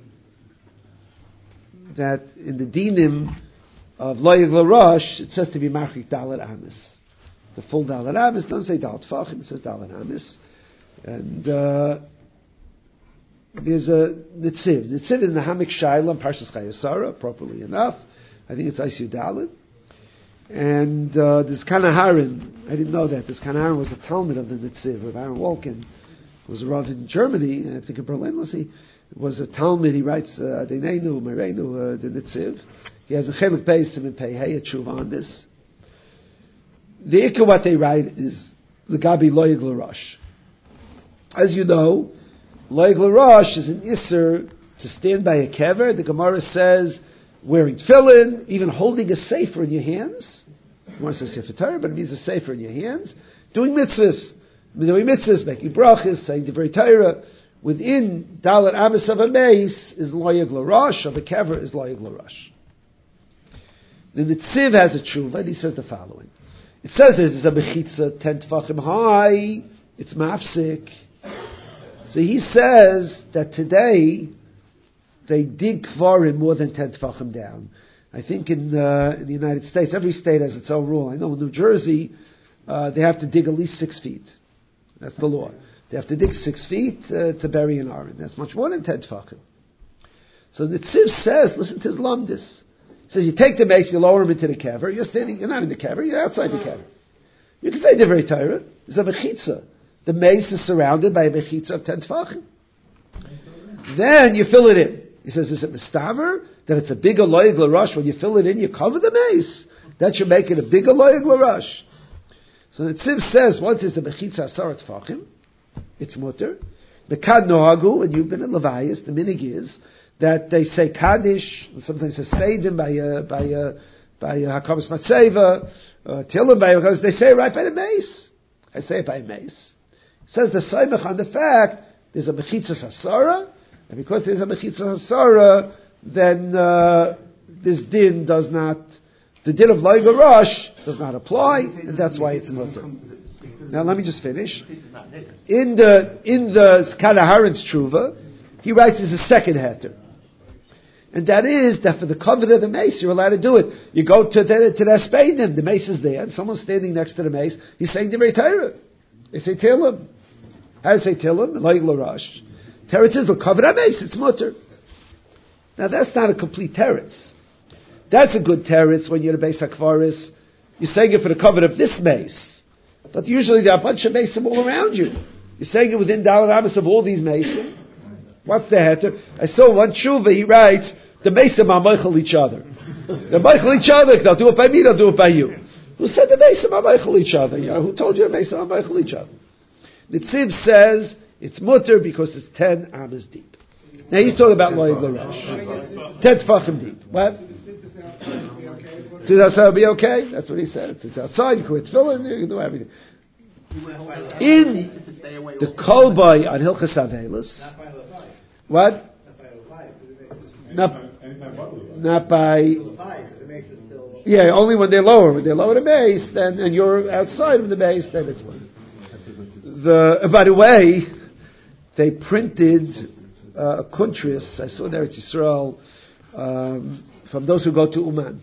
that in the dinim of Loyeg L'Rosh, it says to be Marchik Dalet Amis. The full Dalet Amis doesn't say Dalet Fachim, it says Dalet Amis. And uh, there's a Nitziv. Nitziv is Nahamik Shaila, Parshas Chayesara, appropriately enough. I think it's Aisu Dalet. And uh, there's Kanaharin. I didn't know that. This Kanaharin was a Talmud of the Nitziv, of Aaron Wolkin. Was a Rav in Germany, I think in Berlin, was he? Was a Talmud, he writes, Adeneinu, Mereinu, the Nitziv. He has a Chelik Beis and Pei Hey, a tshuva on this. The Ikka, what they write is L'gabi Loyeg L'Rosh. As you know, Loyeg L'Rosh is an Isser to stand by a kever. The Gemara says, wearing tefillin, even holding a sefer in your hands. The Gemara says Sefer Torah, but it means a sefer in your hands. Doing mitzvahs. Doing mitzvahs, making brachas, saying Divrei Torah. Within Dalet Amis of a mace is Loyeg L'Rosh, of a kever is Loyeg L'Rosh. The Nitziv has a tshuva, and he says the following. It says there's a mechitza ten tefachim high, it's mafsik. So he says that today they dig kvarim more than ten tefachim down. I think in, uh, in the United States, every state has its own rule. I know in New Jersey, uh, they have to dig at least six feet. That's the law. They have to dig six feet uh, to bury an aron. That's much more than ten tefachim. So the Nitziv says, listen to his lumdis. Says you take the mace, you lower him into the kever. You're standing, you're not in the kever, you're outside the kever. You can say Divrei Torah. There's a mechitza. The mace is surrounded by a mechitza of ten tefachim. Then you fill it in. He says, is it mistaver that it's a bigger Loyeg L'Rosh? When you fill it in, you cover the mace. That should make it a bigger Loyeg L'Rosh. So the Tziv says, once it's a mechitza asar tefachim, it's mutter. The kad nohagu, and you've been in Levias, the minig is that they say Kaddish, sometimes they Speidim by uh, by uh, by uh, Hakamas Matseva, uh, Tillim by because they say it right by the mace. I say it by mace. It says the Saimach on the fact there's a Mechitzas Hasara, and because there's a Mechitzas Hasara, then uh, this din does not, the din of Loyeg L'Rosh does not apply, and that's why it's mutter. Now let me just finish. In the in the Kanaharin's Tshuva, he writes as a second heter. And that is that for the covet of the mace, you're allowed to do it. You go to the, to the Speidim, the mace is there, and someone's standing next to the mace, he's saying Divrei Torah. They say Tillim. How do you say Tillim? Loyeg L'Rosh. Teretz is the covet of mace, it's mutter. Now that's not a complete teretz. That's a good teretz when you're the Beis HaKvaris. You're saying it for the covet of this mace. But usually there are a bunch of mace all around you. You're saying it within Dalet Amis of all these Mesim. What's the heter? I saw one tshuva, he writes, the Mesim are Meichel each other. They're Meichel each other, they'll do it by me, they'll do it by you. Who said the Mesim are Meichel each other? You know, who told you the Mesim are Meichel each other? The Tziv says, it's mutter because it's ten Amis deep. Now he's talking about Loy L'Rosh. Ten Tfachim deep. What? Tzid outside will be okay? That's what he says. It's outside, you can wear tefillin, you can do everything. In the Kolbay on Hilchas Avelis, what? Not, not by, yeah, only when they're lower. When they're lower the base, then, and you're outside of the base, then it's one. The, by the way, they printed uh, a kuntris, I saw in Eretz Yisrael, um, from those who go to Uman.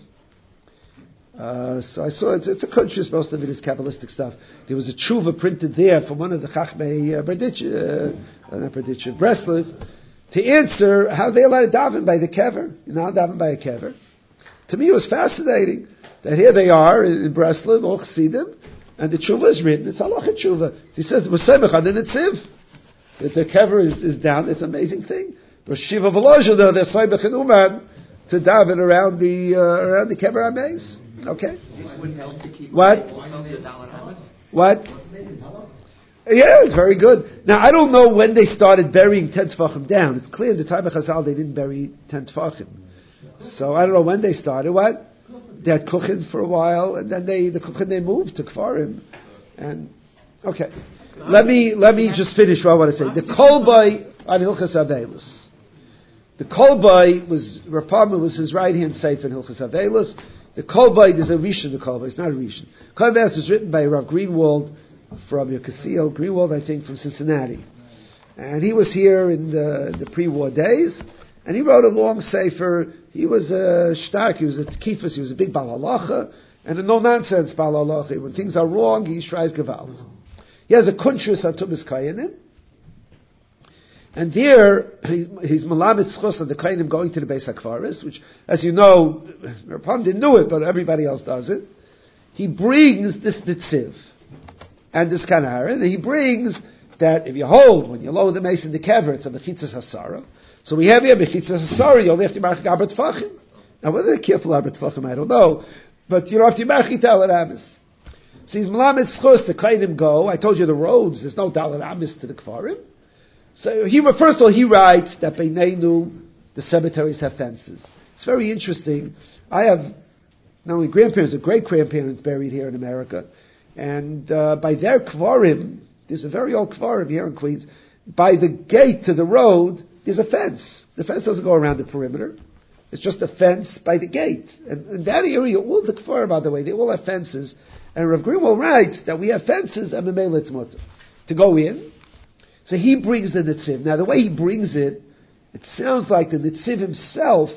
Uh, so I saw it's, it's a kuntris, most of it is Kabbalistic stuff. There was a tshuva printed there from one of the Chachmei uh, Berditch, uh, not Berditch, Breslev, to answer how they allowed to daven by the kever. You know, daven by a kever. To me, it was fascinating that here they are in, in Breslev, all Chassidim, and the tshuva is written. It's halacha tshuva. He says Mosemech on the Netziv. That the kever is, is down. It's an amazing thing. But Shiva Volozha, though, they're Saibach and Uman to daven around the uh, around the kever Ameis. Okay. What? What? Yeah, it's very good. Now, I don't know when they started burying ten tefachim down. It's clear in the time of Chazal they didn't bury ten tefachim. So I don't know when they started. What? They had kuchin for a while, and then they the kuchin they moved to Kfarim. And okay, let me let me just finish what I want to say. The kolbay on Hilchas Avelis. The kolbay was Rapama was his right hand safe in Hilchas Avelis. The kolbay is a rishon. The kolbay it's not a rishon. Kolbay was written by Rav Greenwald from Yocasio, Greenwald, I think, from Cincinnati. And he was here in the, the pre-war days, and he wrote a long sefer. He was a shtark, he was a tkifus, he was a big balalacha, and a no-nonsense balalacha. When things are wrong, he shries gewalt. He has a kuntris on Tumas Kayanim, and there, he, he's malamet schos on the Kayanim going to the Beis HaKfaris, which, as you know, Rapam didn't do it, but everybody else does it. He brings this Netziv. And this kind of and he brings that if you hold, when you lower the mace in the kever, it's a mechitzas hasara. So we have here mechitzas hasara, you only have to mark Abra Tfachim. Now whether they're careful Abra Tfachim, I don't know. But you don't have to mark Dalet Amis. So he's Melamed Schus, the Kainim go. I told you the roads, there's no Dalet Amis to the Kfarim. So he, first of all, he writes that Beineinu, the cemeteries have fences. It's very interesting. I have not only grandparents, but great-grandparents buried here in America. And uh, by their kvarim, there's a very old kvarim here in Queens, by the gate to the road, there's a fence. The fence doesn't go around the perimeter. It's just a fence by the gate. And in that area, all the kvarim, by the way, they all have fences. And Rav Greenwald writes that we have fences and memele it's mutter to go in. So he brings the Netziv. Now the way he brings it, it sounds like the Netziv himself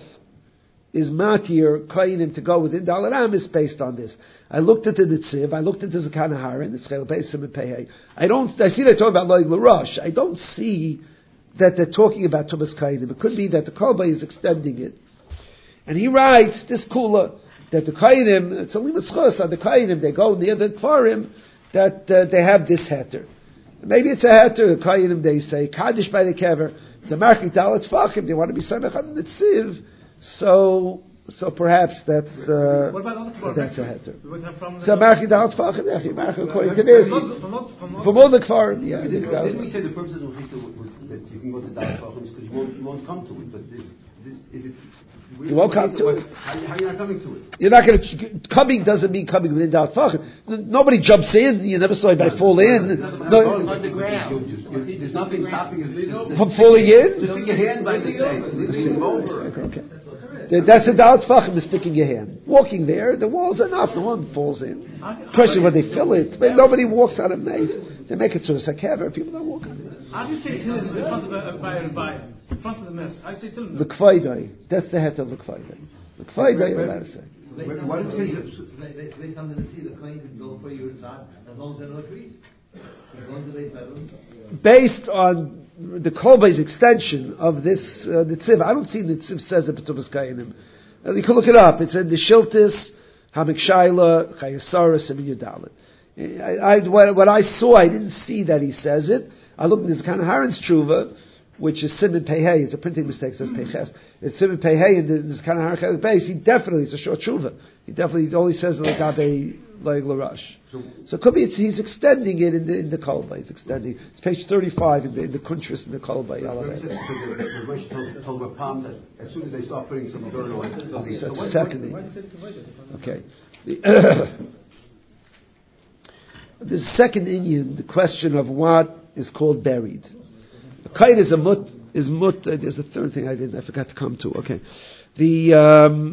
is matir kainim to go within Dalet Amis based on this. I looked at the Netziv, I looked at the Zakan Haran, the Schel Beisim and Pehei. I don't, I see they're talking about Loig L'Rosh. I don't see that they're talking about Tumas Kainim. It could be that the Kolbay is extending it. And he writes, this Kula, that the Kainim, it's a limit schos on the Kainim, they go near the Kfarim, that uh, they have this heter. Maybe it's a heter, the Kainim, they say, Kaddish by the Kever, the Markik Dalet Fachim, they want to be Samech on the Netziv, so, so perhaps that's, uh, that's a heter. So Markik Dalet Fachim, they have to mark according to this. From all the Kfarim, yeah. Didn't we say the purpose of the was that you can go to Dalet Fachim because you won't, you won't come to it, but this, this, if it, You won't come to it. How, how are you not coming to it? You're not going to. Coming doesn't mean coming within Dalet Fachim. Nobody jumps in. You never saw anybody fall in. No, on the ground. There's nothing stopping you from falling in. Just stick your hand by the side. Okay. That's a Dalet Fachim is sticking your hand. Walking there, the walls are enough. No one falls in. Question when they fill it. But nobody walks out of maze. They make it so it's a kever. People don't walk on it. How do you say Tillin in front of a fire and fire? In front of the mess. I'd say Tillin. The Kvaidai. That's the head of the Kvaidai. The Kvaidai, you're allowed to say. Why do you say so they come to see the coin can go for you inside as long as there are no trees? Based on the Kolbei's extension of this uh, Netziv, I don't see Netziv says it B'Tumas Kainim. Uh, you can look it up. It's in the Shiltis, Hamikshayla, Chayasaris, and Yudalit. I, I, what, what I saw, I didn't see that he says it. I looked at this kind of Haran's tshuva, which is Simon Pehei. It's a printing mistake. It says Peches. It's Simon Pehei, and this kind of Haran base. He definitely, it's a short tshuva. He definitely only says Lagabe Loig Larash. So it could be it's, he's extending it in the in the Kolba. He's extending. It's page thirty-five in the in the Kuntris in the Kolba. The Rosh told told Rapam that as soon as they start putting some dirt on it, they'll be so so second. Okay. The, the second Indian, the question of what is called buried. A kite is a mut, is mut, uh, there's a third thing I didn't, I forgot to come to, okay. The, um,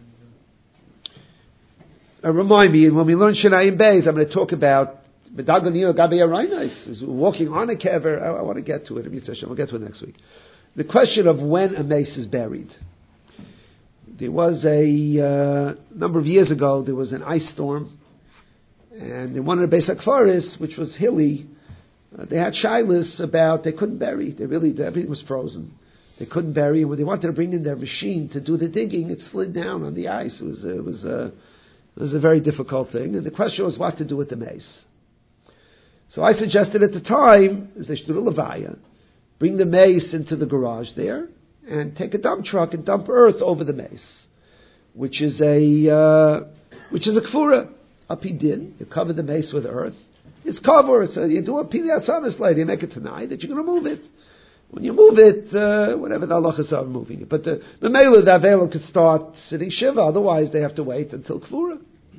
uh, remind me, when we learn Shenayim Beis, I'm going to talk about Bedagonio Gabi Arainais, is walking on a kever. I, I want to get to it, we'll get to it next week. The question of when a mace is buried. There was a, uh, number of years ago, there was an ice storm, and in one of the Beis HaKfaris, which was hilly, uh, they had shilas about they couldn't bury. They really, everything was frozen. They couldn't bury, and when they wanted to bring in their machine to do the digging, it slid down on the ice. It was, it was, a, it was a very difficult thing, and the question was what to do with the mace. So I suggested at the time, is they should do a levaya, bring the mace into the garage there, and take a dump truck and dump earth over the mace, which is a, uh, which is a kfura. Apidin, you cover the mace with earth. It's cover, so you do a piliat samis later, you make it tonight that you're going to move it. When you move it, uh, whatever the halachas are moving it. But the Memela, the Avela could start sitting Shiva, otherwise they have to wait until Kfura.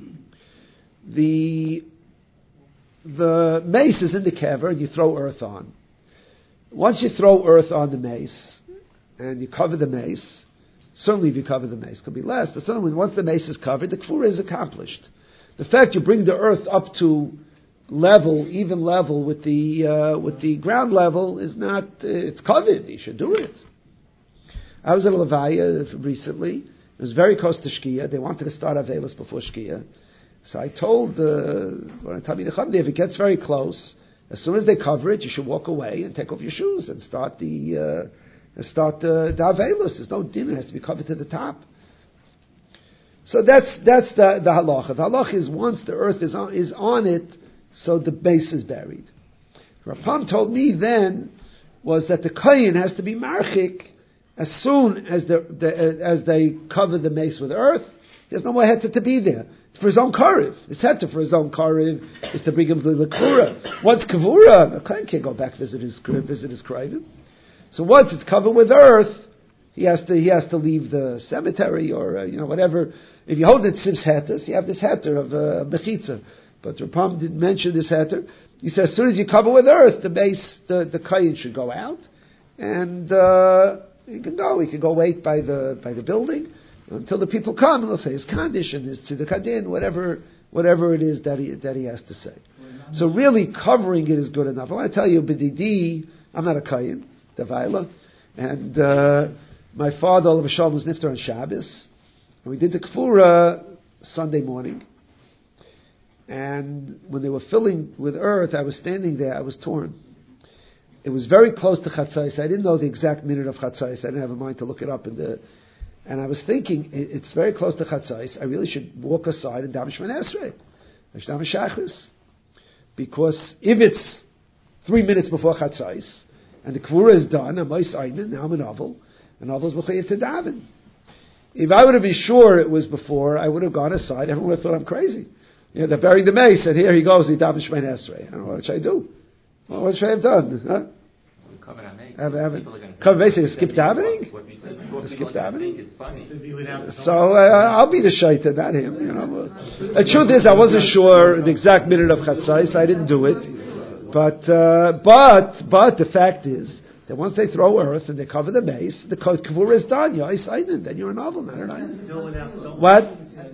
The, the mace is in the kever and you throw earth on. Once you throw earth on the mace and you cover the mace, certainly if you cover the mace, could be less, but certainly once the mace is covered, the Kfura is accomplished. The fact you bring the earth up to level, even level with the uh, with the ground level is not. Uh, it's covered. You should do it. I was at a levaya recently. It was very close to Shkia. They wanted to start Avelis before Shkia, so I told uh, when I told me the Chabdi, if it gets very close, as soon as they cover it, you should walk away and take off your shoes and start the uh, and start the, the Avelis. There's no din; it has to be covered to the top. So that's that's the, the halacha. The halacha is once the earth is on, is on it, so the base is buried. Rapam told me then was that the kohen has to be marchik as soon as the, the as they cover the mace with earth. There's no more heter to be there for his own karev. His heter for his own karev is to bring him to the kavura. Once kavura, the kohen can't go back visit his visit his krivim. So once it's covered with earth, he has to he has to leave the cemetery or uh, you know whatever. If you hold it six hetters, you have this heter of uh, mechitza. But Rapam didn't mention this heter. He says as soon as you cover with earth, the base, the the kayin should go out, and uh, he can go. He can go wait by the by the building until the people come, and they'll say his condition is to the kadin, whatever whatever it is that he that he has to say. So really covering it is good enough. I want to tell you, b'didi, I'm not a kayin, devaila, and uh, my father, Olav Shalom, was niftar on Shabbos. And we did the kfura Sunday morning. And when they were filling with earth, I was standing there, I was torn. It was very close to Chatzais. I didn't know the exact minute of Chatzais. I didn't have a mind to look it up. In the, and I was thinking, it's very close to Chatzais. I really should walk aside and daven Shemon Esrei. I should daven Shachris. Because if it's three minutes before Chatzais, and the kfura is done, I'm Mois Einin, now I'm an Oval, and Oval's B'chayiv to daven. If I would have been sure it was before, I would have gone aside. Everyone would have thought I'm crazy. You know, they're burying the mace, and here he goes, he daven Shemon Esrei. I don't know, what should I do? Well, what should I have done? Huh? Have, have, cover basically skip davening? Skip davening? So uh, I'll be the shaita, not him. You know. The truth is, I wasn't sure the exact minute of Chatzais. I didn't do it, but uh, but but the fact is that once they throw earth and they cover the mace, the kavura is done. You're then you're a novel, not an item. What?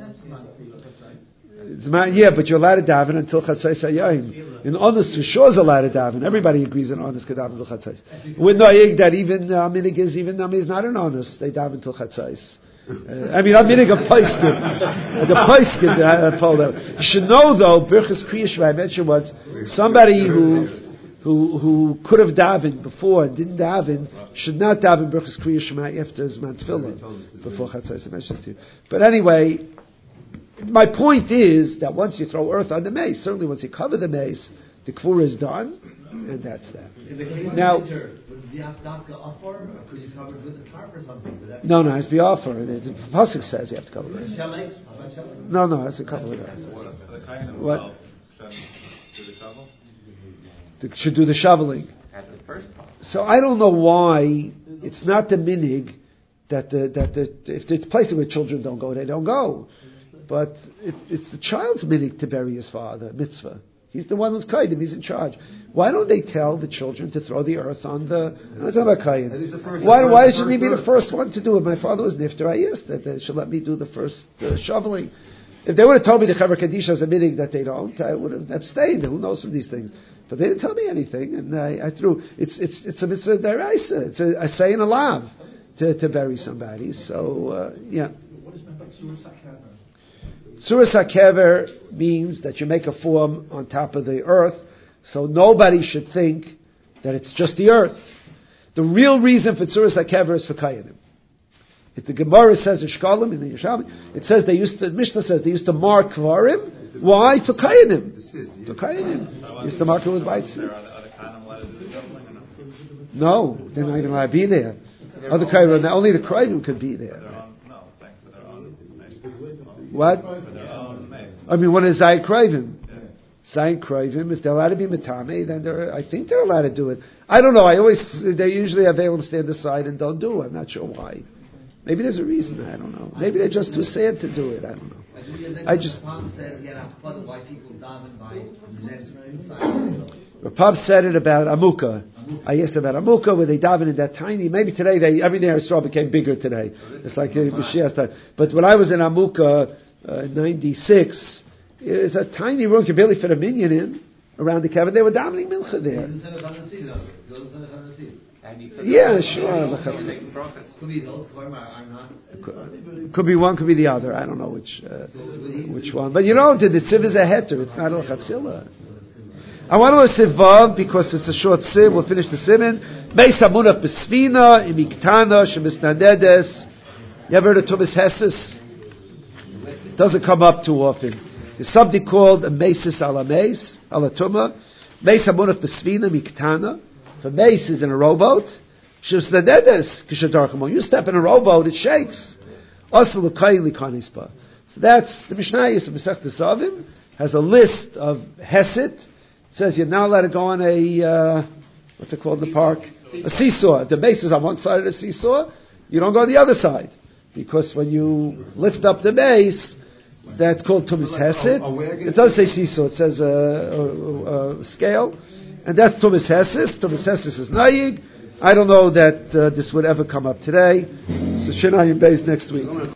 Yeah, but you're allowed to daven until Chatzais Hayayim. In honest, for sure is allowed to daven. Everybody agrees in honest to daven until Chatzais. We're knowing that even Aminig uh, is even Nami is not in honest. They daven until Chatzais. Uh, I mean, Aminig a Paiskin. The Paiskin uh, pulled out. You should know though, Birchas Kriya Shema, I mentioned once, somebody who who who could have davened before and didn't daven should not daven Birchas Kriya Shema after Zman Tefillah before Chatzais. I mentioned this to you. But anyway. My point is that once you throw earth on the mace, certainly once you cover the mace, the kfura is done, And that's that. In the case Now, of winter, would the Afdaka offer, or could you cover it with a tarp or something? Would that be- no, no, it has to be offer. The Pasuk says you have to cover it. Shelling? How about shelling? No, no, it has to cover it up. The Kohen What? himself should do the shovel. They should do the shoveling. At the first part. So I don't know why it's not the minig that the that the if it's places where children don't go, they don't go. But it, it's the child's minig to bury his father, mitzvah. He's the one who's kaidim, he's in charge. Why don't they tell the children to throw the earth on the... I'm not talking about kaidim. Why, why should he be the first one to do it? My father was nifter. I asked that they should let me do the first uh, shoveling. If they would have told me the Chaver Kadisha is a minig that they don't, I would have abstained. Who knows from these things? But they didn't tell me anything, and I, I threw... It's it's it's a mitzvah deraisa. It's a, a say and a lav to, to bury somebody. So, uh, yeah. What is meant by Surah Sakever? Surah HaKever means that you make a form on top of the earth, so nobody should think that it's just the earth. The real reason for Surah HaKever is for Kayanim. If the Gemara says Ishkalim in the Yerushalmi, it says they used to, Mishnah says they used to mark Kvarim. Why? For Kayanim. For Kayanim. Used to mark it with white seed. No, they're not even allowed to be there. Other Kayanim, only the Kayanim could be there. What? I mean, what is Zayin Kravim? Zayin Kravim, if they're allowed to be Matame, then they're, I think they're allowed to do it. I don't know. I always, they usually have them stand aside and don't do it. I'm not sure why. Maybe there's a reason. I don't know. Maybe they're just too sad to do it. I don't know. I just. Rapav said it about Amuka. I asked about Amuka, where they daven in that tiny. Maybe today they everything I saw became bigger today. It's like uh, Mashiach's time. But when I was in Amuka, uh, ninety-six, it's a tiny room. You could barely fit a minion in around the cabin. They were davening milcha there. Yeah, sure. Could be one, could be the other. I don't know which uh, which one. But you know, the tziv is a heter. It's not al chatchila. I want to say vav because it's a short sim. We'll finish the simin. Beis Amunah b'sfina imiktana shemisnadedes. You ever heard of Tumas Hesses? Doesn't come up too often. There's something called a mesis ala meis ala tuma. Beis Amunah b'sfina imiktana. For meis is in a rowboat. Shemisnadedes kishadarchamo. You step in a rowboat, it shakes. Also l'kai likanispa. So that's the Mishnayos of Masechtas Avim has a list of Hesed. It says you're not allowed to go on a, uh, what's it called in the park? A seesaw. If the base is on one side of the seesaw, you don't go on the other side. Because when you lift up the base, that's called Tumas Hesed. It doesn't say seesaw, it says a, a, a scale. And that's Tumas Hesed. Tumas Hesed is Nayig. I don't know that uh, this would ever come up today. So Shinayim Beis next week.